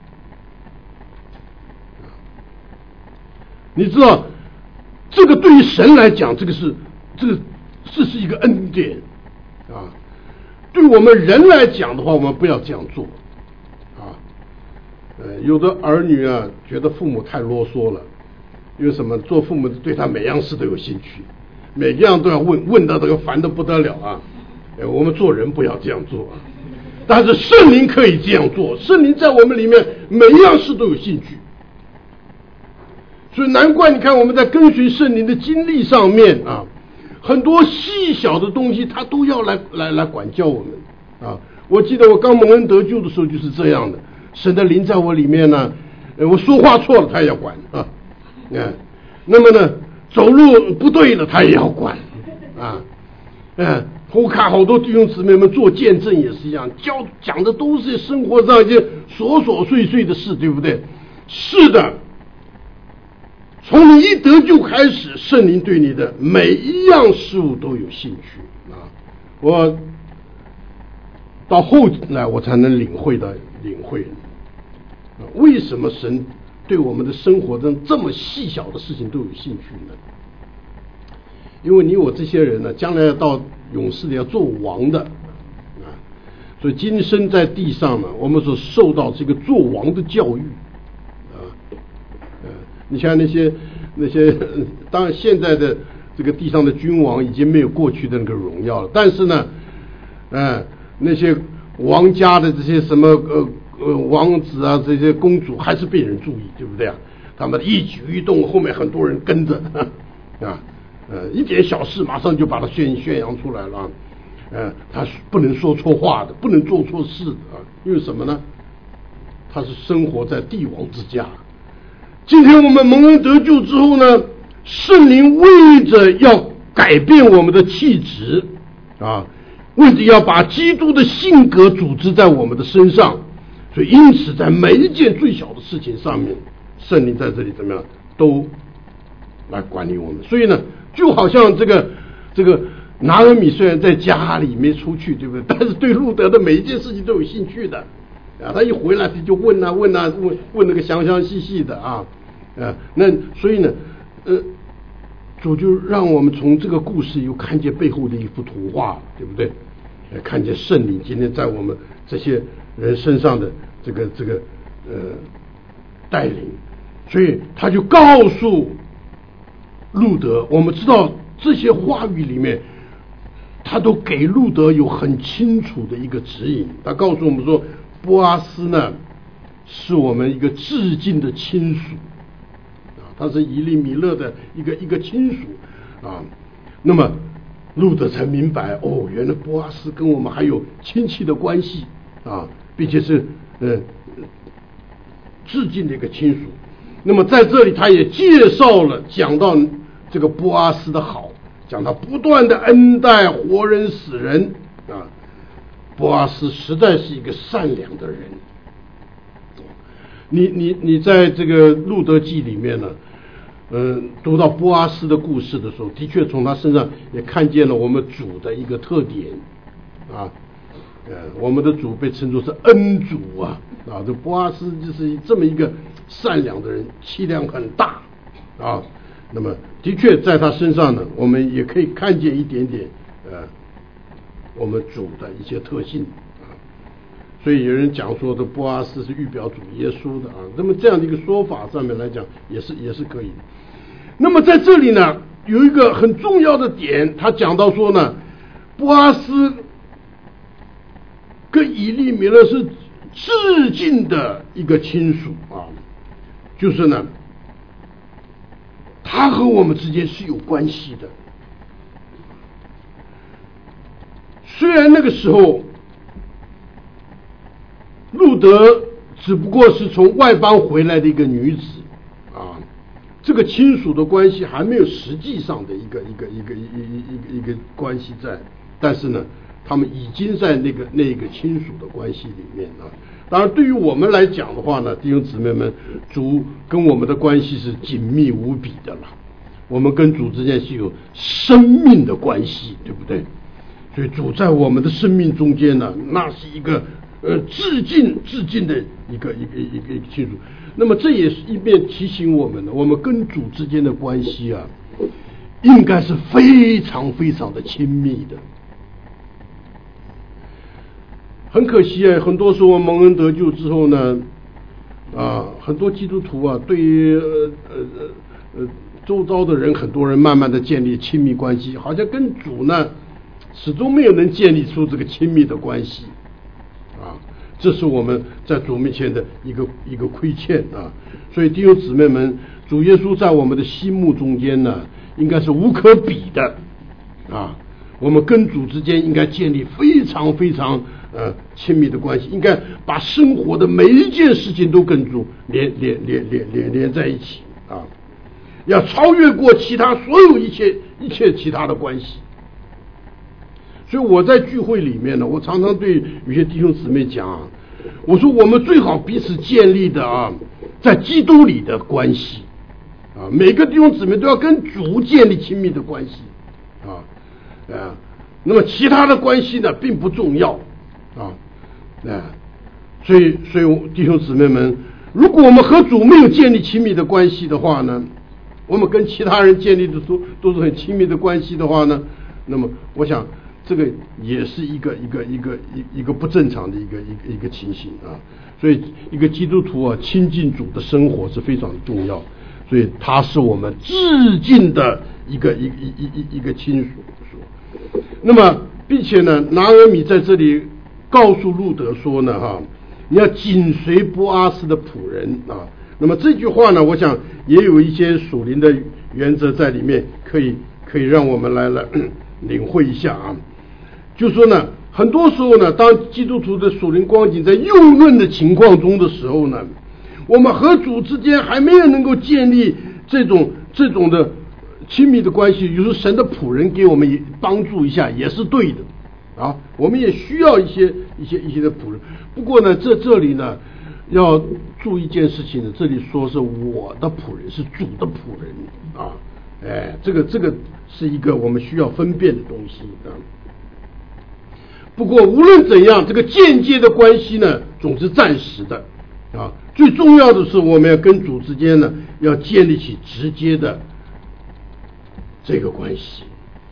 Speaker 1: 你知道这个对于神来讲，这个是这个这是一个恩典啊。对我们人来讲的话，我们不要这样做啊。呃，有的儿女啊，觉得父母太啰嗦了，因为什么？做父母的对他每样事都有兴趣，每样都要问，问到这个烦得不得了啊。呃，我们做人不要这样做啊。但是圣灵可以这样做，圣灵在我们里面每样事都有兴趣。所以难怪你看我们在跟随圣灵的经历上面啊，很多细小的东西他都要来来来管教我们啊。我记得我刚蒙恩得救的时候就是这样的，神的灵在我里面呢，呃，我说话错了他也要管啊，嗯， 那么呢，走路不对了，他也要管啊。嗯，我看好多弟兄姊妹们做见证也是一样，教讲的都是生活上一些琐琐碎碎的事，对不对？是的，从你一得救开始，圣灵对你的每一样事物都有兴趣啊。我到后来我才能领会的领会，啊，为什么神对我们的生活中这么细小的事情都有兴趣呢？因为你我这些人呢，将来要到永世里要做王的啊，所以今生在地上呢，我们所受到这个做王的教育啊，呃，你像那些那些，当然现在的这个地上的君王已经没有过去的那个荣耀了，但是呢，呃，那些王家的这些什么呃呃王子啊，这些公主还是被人注意，对不对啊？他们的一举一动后面很多人跟着啊。呃，一点小事马上就把它宣宣扬出来了，呃，他不能说错话的，不能做错事的啊，因为什么呢？他是生活在帝王之家。今天我们蒙恩得救之后呢，圣灵为着要改变我们的气质啊，为着要把基督的性格组织在我们的身上，所以因此在每一件最小的事情上面，圣灵在这里怎么样都来管理我们。所以呢，就好像这个这个拿俄米虽然在家里没出去，对不对？但是对路德的每一件事情都有兴趣的啊。他一回来他就问啊问啊问问那个详详细细的啊，呃，那所以呢，呃，主就让我们从这个故事又看见背后的一幅图画，对不对？呃，看见圣灵今天在我们这些人身上的这个这个呃带领，所以他就告诉路德，我们知道这些话语里面，他都给路德有很清楚的一个指引。他告诉我们说，波阿斯呢是我们一个至近的亲属啊，他是以利米勒的一个一个亲属啊。那么路德才明白，哦，原来波阿斯跟我们还有亲戚的关系啊，并且是呃至近的一个亲属。那么在这里他也介绍了，讲到这个波阿斯的好，讲他不断的恩待活人死人啊。波阿斯实在是一个善良的人。你你你在这个路德记里面呢，嗯、呃，读到波阿斯的故事的时候，的确从他身上也看见了我们主的一个特点啊。呃，我们的主被称作是恩主啊啊，这波阿斯就是这么一个善良的人，气量很大啊。那么的确在他身上呢，我们也可以看见一点点呃我们主的一些特性啊。所以有人讲说的波阿斯是预表主耶稣的啊，那么这样的一个说法上面来讲也是也是可以的。那么在这里呢，有一个很重要的点，他讲到说呢，波阿斯跟以利米勒是至近的一个亲属啊，就是呢，他和我们之间是有关系的。虽然那个时候路德只不过是从外邦回来的一个女子啊，这个亲属的关系还没有实际上的一个一个一个一一一一个关系在，但是呢，他们已经在那个那个亲属的关系里面啊。当然对于我们来讲的话呢，弟兄姊妹们，主跟我们的关系是紧密无比的了，我们跟主之间是有生命的关系，对不对？所以主在我们的生命中间呢，那是一个呃至近至近的一个一个一个一个亲属。那么这也是一面提醒我们的，我们跟主之间的关系啊，应该是非常非常的亲密的。很可惜啊，很多时候蒙恩得救之后呢，啊，很多基督徒啊，对于呃呃呃周遭的人，很多人慢慢的建立亲密关系，好像跟主呢始终没有能建立出这个亲密的关系啊，这是我们在主面前的一个一个亏欠啊。所以弟兄姊妹们，主耶稣在我们的心目中间呢，应该是无可比的啊。我们跟主之间应该建立非常非常呃亲密的关系，应该把生活的每一件事情都跟主连连连连连连在一起啊。 要超越过其他所有一切一切其他的关系。所以我在聚会里面呢，我常常对有些弟兄姊妹讲啊，我说我们最好彼此建立的啊，在基督里的关系啊，每个弟兄姊妹都要跟主建立亲密的关系啊啊，那么其他的关系呢并不重要啊啊，所以所以弟兄姊妹们，如果我们和主没有建立亲密的关系的话呢，我们跟其他人建立的都都是很亲密的关系的话呢，那么我想这个也是一个一个一个一一个不正常的一个一个一个情形啊。所以一个基督徒啊，亲近主的生活是非常的重要，所以他是我们至近的一个一一一一一个亲属。那么并且呢，拿俄米在这里告诉路德说呢，哈，你要紧随波阿斯的仆人啊。那么这句话呢，我想也有一些属灵的原则在里面，可以可以让我们来来领会一下啊。就说呢，很多时候呢，当基督徒的属灵光景在幼嫩的情况中的时候呢，我们和主之间还没有能够建立这种这种的亲密的关系，有时候神的仆人给我们帮助一下也是对的啊，我们也需要一些一些一些的仆人。不过呢，这这里呢要注意一件事情呢，这里说是我的仆人，是主的仆人啊，哎，这个这个是一个我们需要分辨的东西啊。不过无论怎样，这个间接的关系呢，总是暂时的啊。最重要的是，我们要跟主之间呢，要建立起直接的这个关系。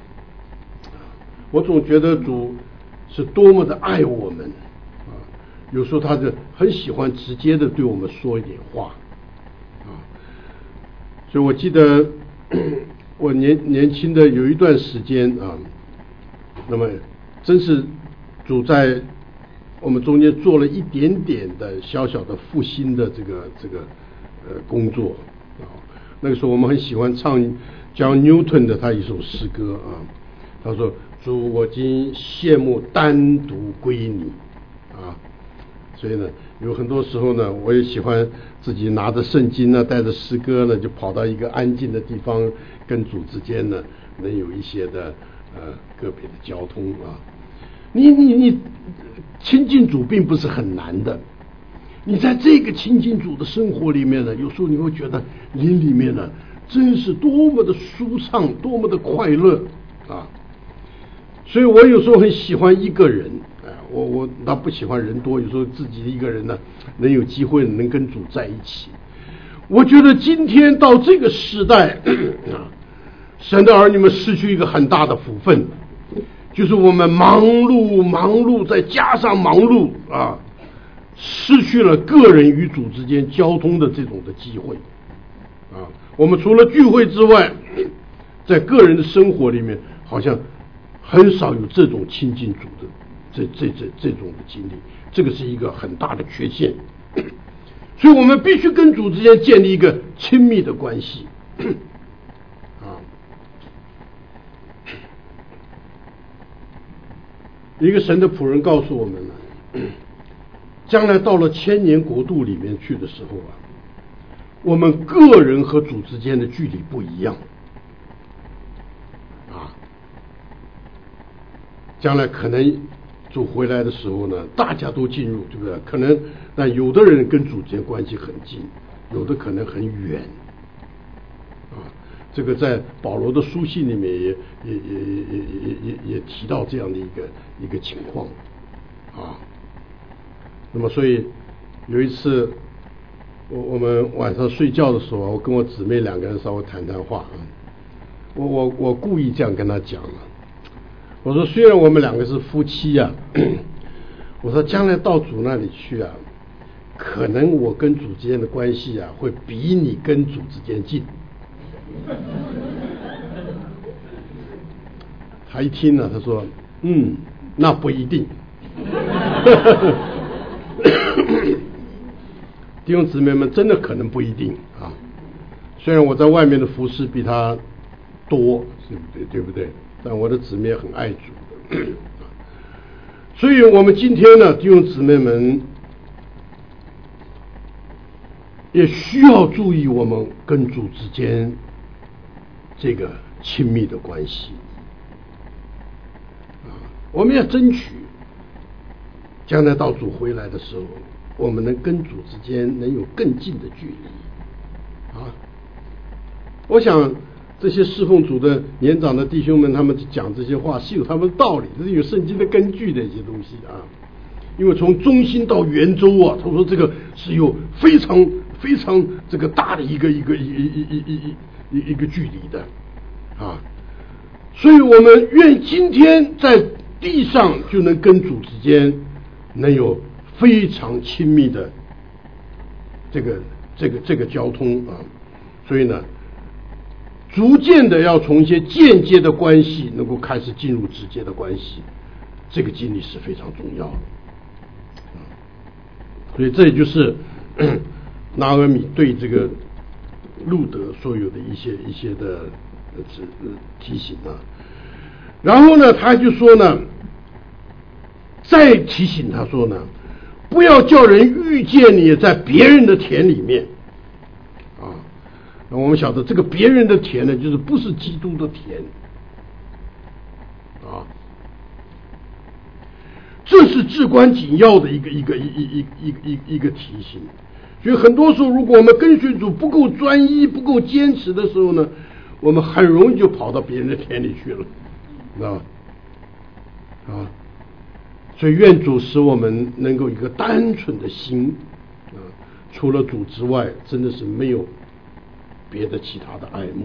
Speaker 1: 我总觉得主是多么的爱我们啊，有时候他就很喜欢直接的对我们说一点话啊。所以我记得我年年轻的有一段时间啊，那么真是主在我们中间做了一点点的小小的复兴的这个这个呃工作啊。那个时候我们很喜欢唱 John Newton 的他一首诗歌啊，他说：“主，我今羡慕单独归你啊。”所以呢，有很多时候呢，我也喜欢自己拿着圣经呢，带着诗歌呢，就跑到一个安静的地方，跟主之间呢，能有一些的呃个别的交通啊。你你你亲近主并不是很难的，你在这个亲近主的生活里面呢，有时候你会觉得灵里面呢，真是多么的舒畅，多么的快乐啊！所以我有时候很喜欢一个人，哎，我我倒不喜欢人多，有时候自己一个人呢，能有机会能跟主在一起。我觉得今天到这个时代啊，神的儿女们失去一个很大的福分。就是我们忙碌忙碌再加上忙碌啊，失去了个人与主之间交通的这种的机会啊。我们除了聚会之外，在个人的生活里面好像很少有这种亲近主的这这这这种的经历，这个是一个很大的缺陷。所以我们必须跟主之间建立一个亲密的关系啊。一个神的仆人告诉我们了，将来到了千年国度里面去的时候啊，我们个人和主之间的距离不一样啊。将来可能主回来的时候呢，大家都进入，对不对？可能但有的人跟主之间关系很近，有的可能很远啊。这个在保罗的书信里面也也也也也也也提到这样的一个一个情况啊。那么所以有一次我我们晚上睡觉的时候，我跟我姊妹两个人稍微谈谈话啊。我我我故意这样跟她讲了，我说虽然我们两个是夫妻啊，我说将来到主那里去啊，可能我跟主之间的关系啊，会比你跟主之间近。他一听呢，他说：“嗯，那不一定。”弟兄姊妹们，真的可能不一定啊。虽然我在外面的服侍比他多，对不对？对不对？但我的姊妹很爱主的。所以我们今天呢，弟兄姊妹们也需要注意我们跟主之间这个亲密的关系啊，我们要争取将来到主回来的时候，我们能跟主之间能有更近的距离啊。我想这些侍奉主的年长的弟兄们，他们讲这些话是有他们的道理，这是有圣经的根据的一些东西啊。因为从中心到圆周啊，他说这个是有非常非常这个大的一个一个一一一一一一个距离的啊，所以我们愿今天在地上就能跟主之间能有非常亲密的这个这个这个交通啊，所以呢，逐渐的要从一些间接的关系能够开始进入直接的关系，这个经历是非常重要的。所以这也就是拿俄米对这个路德所有的一些一些的提醒啊。然后呢，他就说呢，再提醒他说呢，不要叫人遇见你在别人的田里面啊。那我们晓得这个别人的田呢，就是不是基督的田啊。这是至关紧要的一个一个一一一一一个提醒。所以很多时候，如果我们跟随主不够专一、不够坚持的时候呢，我们很容易就跑到别人的田里去了，知道吧？啊，所以愿主使我们能够一个单纯的心啊，除了主之外，真的是没有别的其他的爱慕。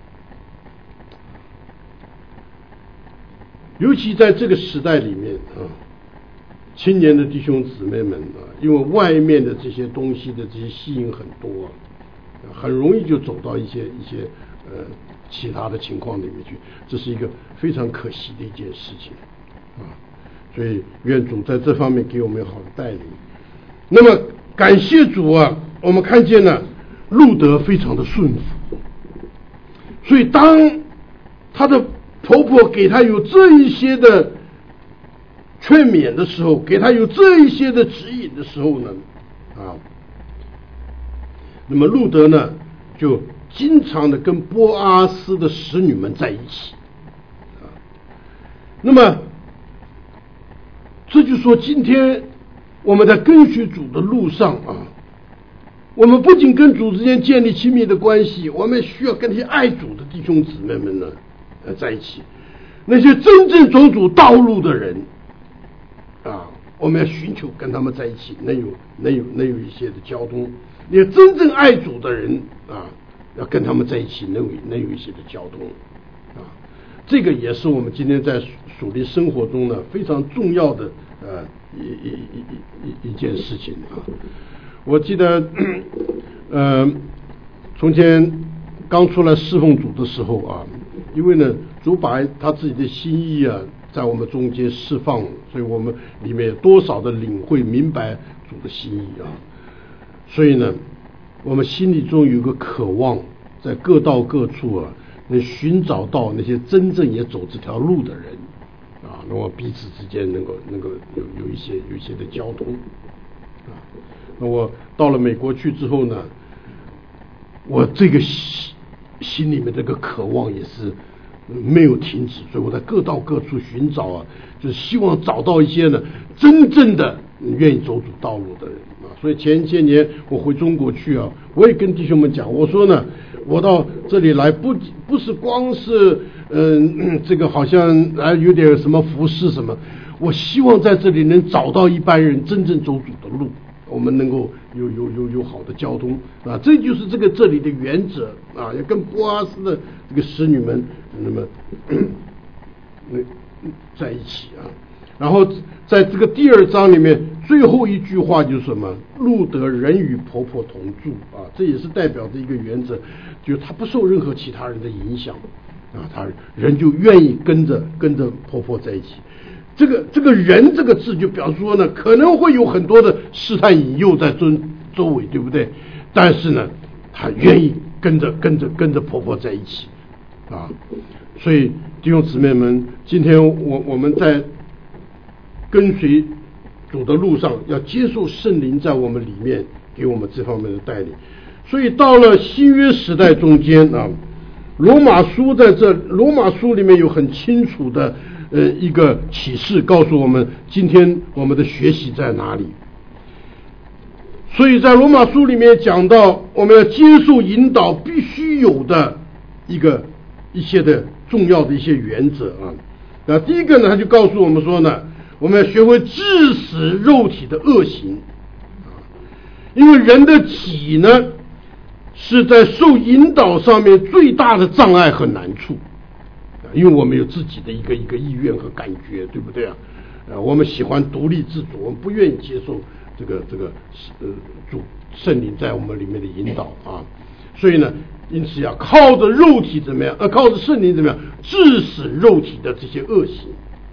Speaker 1: 尤其在这个时代里面啊。青年的弟兄姊妹们啊，因为外面的这些东西的这些吸引很多，啊，很容易就走到一些一些呃其他的情况里面去，这是一个非常可惜的一件事情啊。所以愿主在这方面给我们好的带领。那么感谢主啊，我们看见了路德非常的顺服，所以当她的婆婆给她有这一些的劝勉的时候，给他有这一些的指引的时候呢，啊，那么路德呢就经常的跟波阿斯的使女们在一起，啊，那么这就说今天我们在跟随主的路上啊，我们不仅跟主之间建立亲密的关系，我们需要跟那些爱主的弟兄姊妹们呢呃在一起，那些真正走主道路的人。啊，我们要寻求跟他们在一起，能有能有能有一些的交通。你真正爱主的人啊，要跟他们在一起，能有能有一些的交通啊。这个也是我们今天在属灵生活中呢非常重要的呃一一一一一件事情啊。我记得呃从前刚出来侍奉主的时候啊，因为呢主把他自己的心意啊在我们中间释放，所以我们里面有多少的领会明白主的心意啊。所以呢我们心里中有个渴望，在各道各处啊能寻找到那些真正也走这条路的人啊，那么彼此之间能够能够有有一些有一些的交通啊。那我到了美国去之后呢，我这个心心里面这个渴望也是没有停止，所以我在各道各处寻找啊，就是希望找到一些呢真正的愿意走主道路的人啊。所以前些年我回中国去啊，我也跟弟兄们讲，我说呢，我到这里来不不是光是嗯这个好像啊有点什么服饰什么，我希望在这里能找到一般人真正走主的路，我们能够有有有有好的交通啊，这就是这个这里的原则啊，要跟波阿斯的这个使女们那么那在一起啊。然后在这个第二章里面最后一句话就是什么？路德人与婆婆同住啊，这也是代表着一个原则，就是他不受任何其他人的影响啊，他人就愿意跟着跟着婆婆在一起。这个这个人这个字就表示说呢，可能会有很多的试探引诱在周周围，对不对？但是呢，他愿意跟着跟着跟着婆婆在一起啊。所以弟兄姊妹们，今天我我们在跟随主的路上，要接受圣灵在我们里面给我们这方面的带领。所以到了新约时代中间啊， 罗马书在这罗马书里面有很清楚的呃一个启示，告诉我们今天我们的学习在哪里。所以在罗马书里面讲到，我们要接受引导必须有的一个一些的重要的一些原则啊。那第一个呢，他就告诉我们说呢，我们要学会致死肉体的恶行，因为人的己呢是在受引导上面最大的障碍和难处，因为我们有自己的一个一个意愿和感觉，对不对啊？呃，我们喜欢独立自主，我们不愿意接受这个这个呃主圣灵在我们里面的引导啊，所以呢，因此要靠着肉体怎么样？呃，靠着圣灵怎么样？致死肉体的这些恶行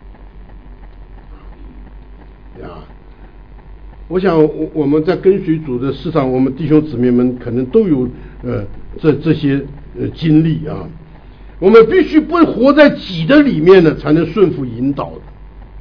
Speaker 1: 啊。我想我我们在跟随主的事上，我们弟兄姊妹们可能都有呃这这些呃经历啊。我们必须不活在己的里面呢，才能顺服引导的。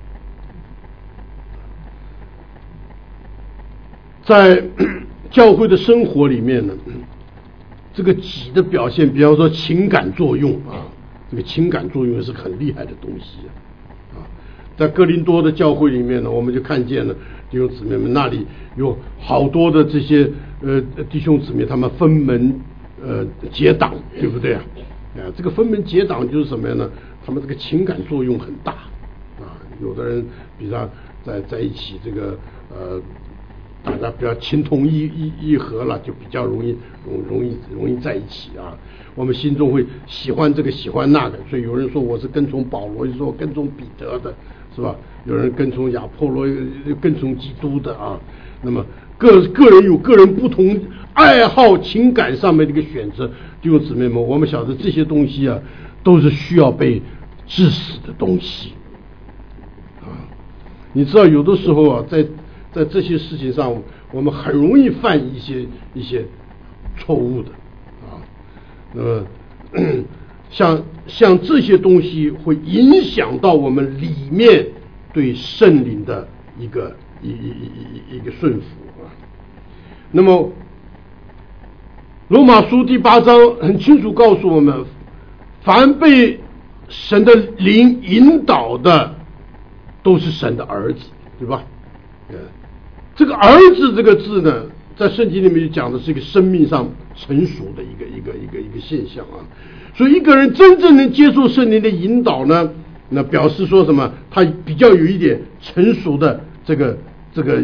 Speaker 1: 在教会的生活里面呢，这个己的表现，比方说情感作用啊，这个情感作用是很厉害的东西啊。在哥林多的教会里面呢，我们就看见了弟兄姊妹们那里有好多的这些呃弟兄姊妹，他们分门呃结党，对不对啊？啊，这个分门结党就是什么样呢？他们这个情感作用很大啊。有的人比他在在一起，这个呃。大家比较情同意意意合了，就比较容易容容易容易在一起啊。我们心中会喜欢这个喜欢那个，所以有人说我是跟从保罗，有人说我跟从彼得的，是吧？有人跟从亚波罗，跟从基督的啊。那么个个人有个人不同爱好情感上面的一个选择，弟兄姊妹们，我们晓得这些东西啊，都是需要被致死的东西啊。你知道有的时候啊，在在这些事情上，我们很容易犯一些一些错误的啊。那么像像这些东西会影响到我们里面对圣灵的一个一一一一个顺服啊。那么罗马书第八章很清楚告诉我们，凡被神的灵引导的，都是神的儿子，对吧？嗯。这个儿子这个字呢，在圣经里面讲的是一个生命上成熟的一个一个一个一个现象啊。所以一个人真正能接受圣灵的引导呢，那表示说什么？他比较有一点成熟的这个这个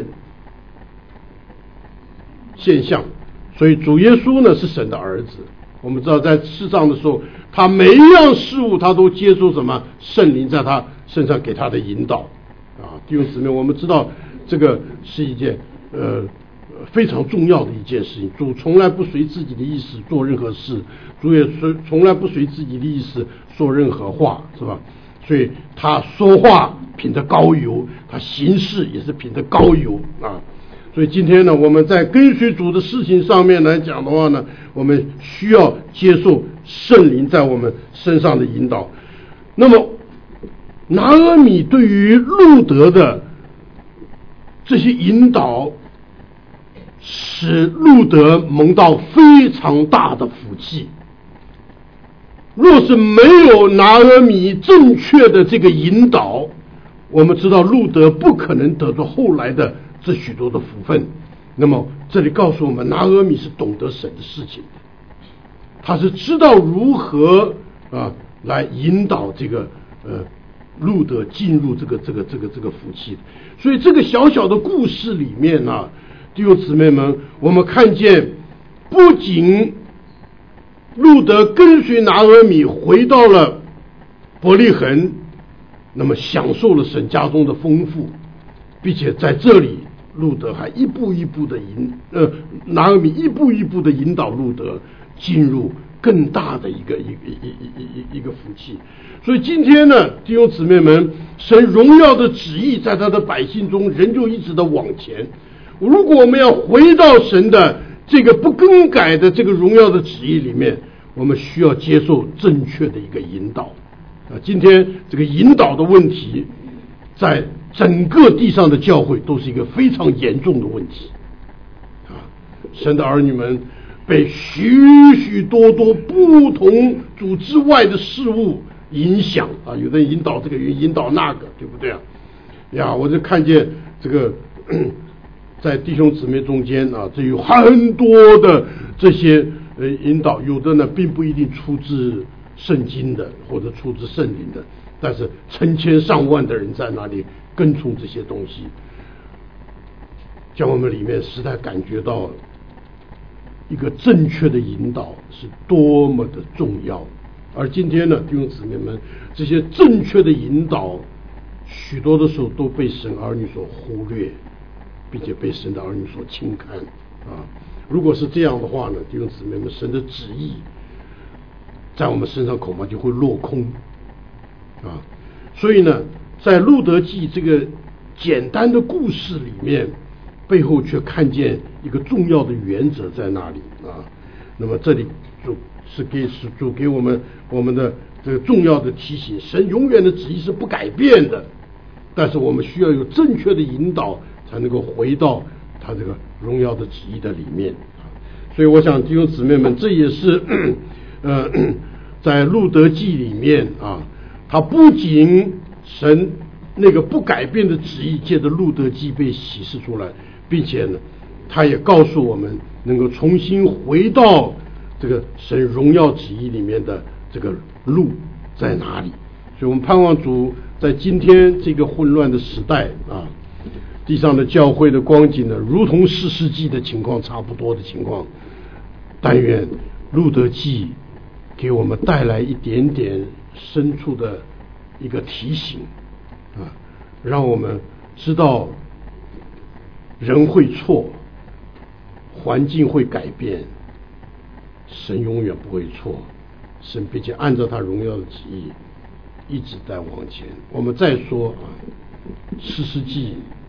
Speaker 1: 现象。所以主耶稣呢是神的儿子。我们知道在世上的时候，他每一样事物他都接受什么？圣灵在他身上给他的引导啊。弟兄姊妹，我们知道这个是一件呃非常重要的一件事情。主从来不随自己的意思做任何事，主也从来不随自己的意思说任何话，是吧？所以他说话凭着膏油，他行事也是凭着膏油啊。所以今天呢，我们在跟随主的事情上面来讲的话呢，我们需要接受圣灵在我们身上的引导。那么拿俄米对于路德的这些引导，使路德蒙到非常大的福气。若是没有拿俄米正确的这个引导，我们知道路德不可能得着后来的这许多的福分。那么这里告诉我们，拿俄米是懂得神的事情的，他是知道如何啊来引导这个呃路德进入这个这个这个这个福气的。所以这个小小的故事里面呢、啊，弟兄姊妹们，我们看见不仅路德跟随拿俄米回到了伯利恒，那么享受了神家中的丰富，并且在这里路德还一步一步的引呃拿俄米一步一步的引导路德进入更大的一个一个一一一一个福气。所以今天呢，弟兄姊妹们，神荣耀的旨意在他的百姓中仍旧一直的往前。如果我们要回到神的这个不更改的这个荣耀的旨意里面，我们需要接受正确的一个引导啊。今天这个引导的问题，在整个地上的教会都是一个非常严重的问题啊。神的儿女们被许许多多不同主之外的事物影响啊，有的人引导这个，引导那个，对不对啊？呀，我就看见这个在弟兄姊妹中间啊，这有很多的这些呃引导，有的呢并不一定出自圣经的，或者出自圣灵的，但是成千上万的人在那里跟从这些东西，将我们里面实在感觉到一个正确的引导是多么的重要。而今天呢，弟兄姊妹们，这些正确的引导许多的时候都被神儿女所忽略，并且被神的儿女所轻看啊。如果是这样的话呢，弟兄姊妹们，神的旨意在我们身上恐怕就会落空啊。所以呢，在路德记这个简单的故事里面，背后却看见一个重要的原则在那里啊。那么这里主是给是主给我们我们的这个重要的提醒，神永远的旨意是不改变的，但是我们需要有正确的引导，才能够回到他这个荣耀的旨意的里面。所以我想弟兄姊妹们，这也是呃在路德记里面啊，他不仅神那个不改变的旨意借着路德记被启示出来，并且呢他也告诉我们能够重新回到这个神荣耀旨意里面的这个路在哪里。所以我们盼望主在今天这个混乱的时代啊，地上的教会的光景呢，如同士师记的情况差不多的情况，但愿路德记给我们带来一点点深处的一个提醒啊，让我们知道人会错，环境会改变，神永远不会错，神并且按照他荣耀的旨意一直在往前。我们再说啊，士师记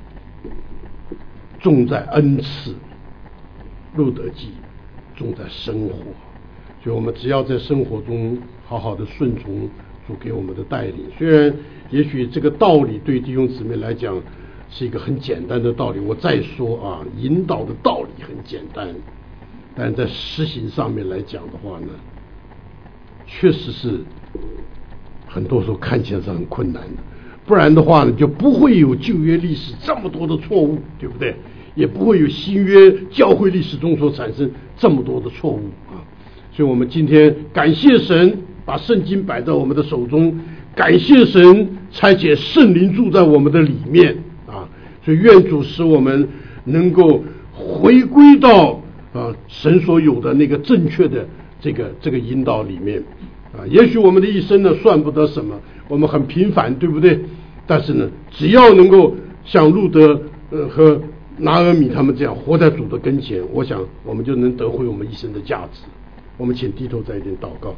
Speaker 1: 重在恩赐，路德记重在生活，所以我们只要在生活中好好的顺从主给我们的带领。虽然也许这个道理对弟兄姊妹来讲是一个很简单的道理，我再说啊，引导的道理很简单，但在实行上面来讲的话呢，确实是很多时候看起来是很困难的。不然的话呢，就不会有旧约历史这么多的错误，对不对？也不会有新约教会历史中所产生这么多的错误啊。所以我们今天感谢神把圣经摆在我们的手中，感谢神差遣圣灵住在我们的里面啊。所以愿主使我们能够回归到啊神所有的那个正确的这个这个引导里面啊。也许我们的一生呢算不得什么，我们很平凡，对不对？但是呢，只要能够像路德呃和拿俄米他们这样活在主的跟前，我想我们就能得回我们一生的价值。我们请低头在一点祷告。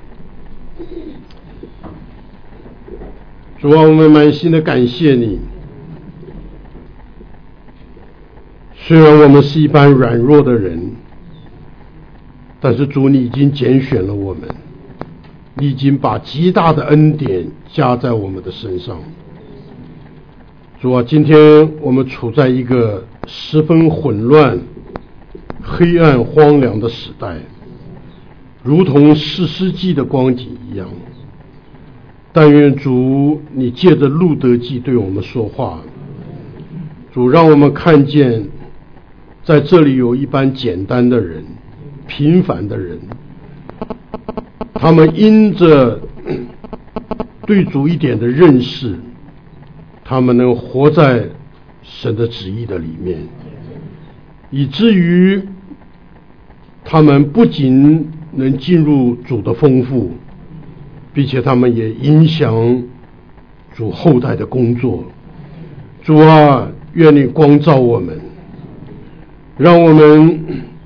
Speaker 1: 主啊，我们满心的感谢你，虽然我们是一般软弱的人，但是主你已经拣选了我们，你已经把极大的恩典加在我们的身上。主啊，今天我们处在一个十分混乱、黑暗、荒凉的时代，如同士师记的光景一样。但愿主你借着路德记对我们说话，主让我们看见在这里有一般简单的人，平凡的人，他们因着对主一点的认识，他们能活在神的旨意的里面，以至于他们不仅能进入主的丰富，并且他们也影响主后代的工作。主啊，愿你光照我们，让我们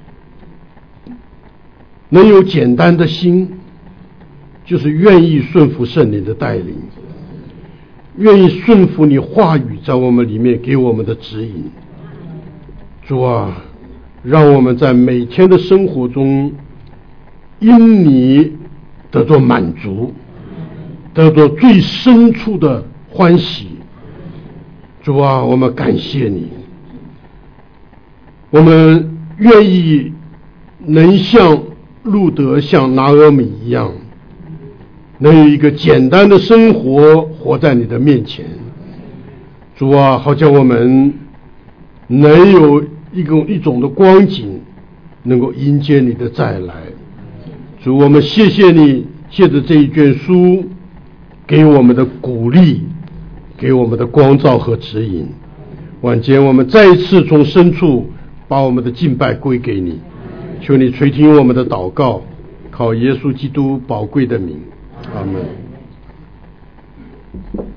Speaker 1: 能有简单的心，就是愿意顺服圣灵的带领，愿意顺服你话语在我们里面给我们的指引。主啊，让我们在每天的生活中因你得到满足，得到最深处的欢喜。主啊，我们感谢你，我们愿意能像路德像拿俄米一样，能有一个简单的生活活在你的面前。主啊，好叫我们能有一种一种的光景，能够迎接你的再来。主，我们谢谢你，借着这一卷书给我们的鼓励，给我们的光照和指引。晚间我们再一次从深处把我们的敬拜归给你，求你垂听我们的祷告，靠耶稣基督宝贵的名，阿们。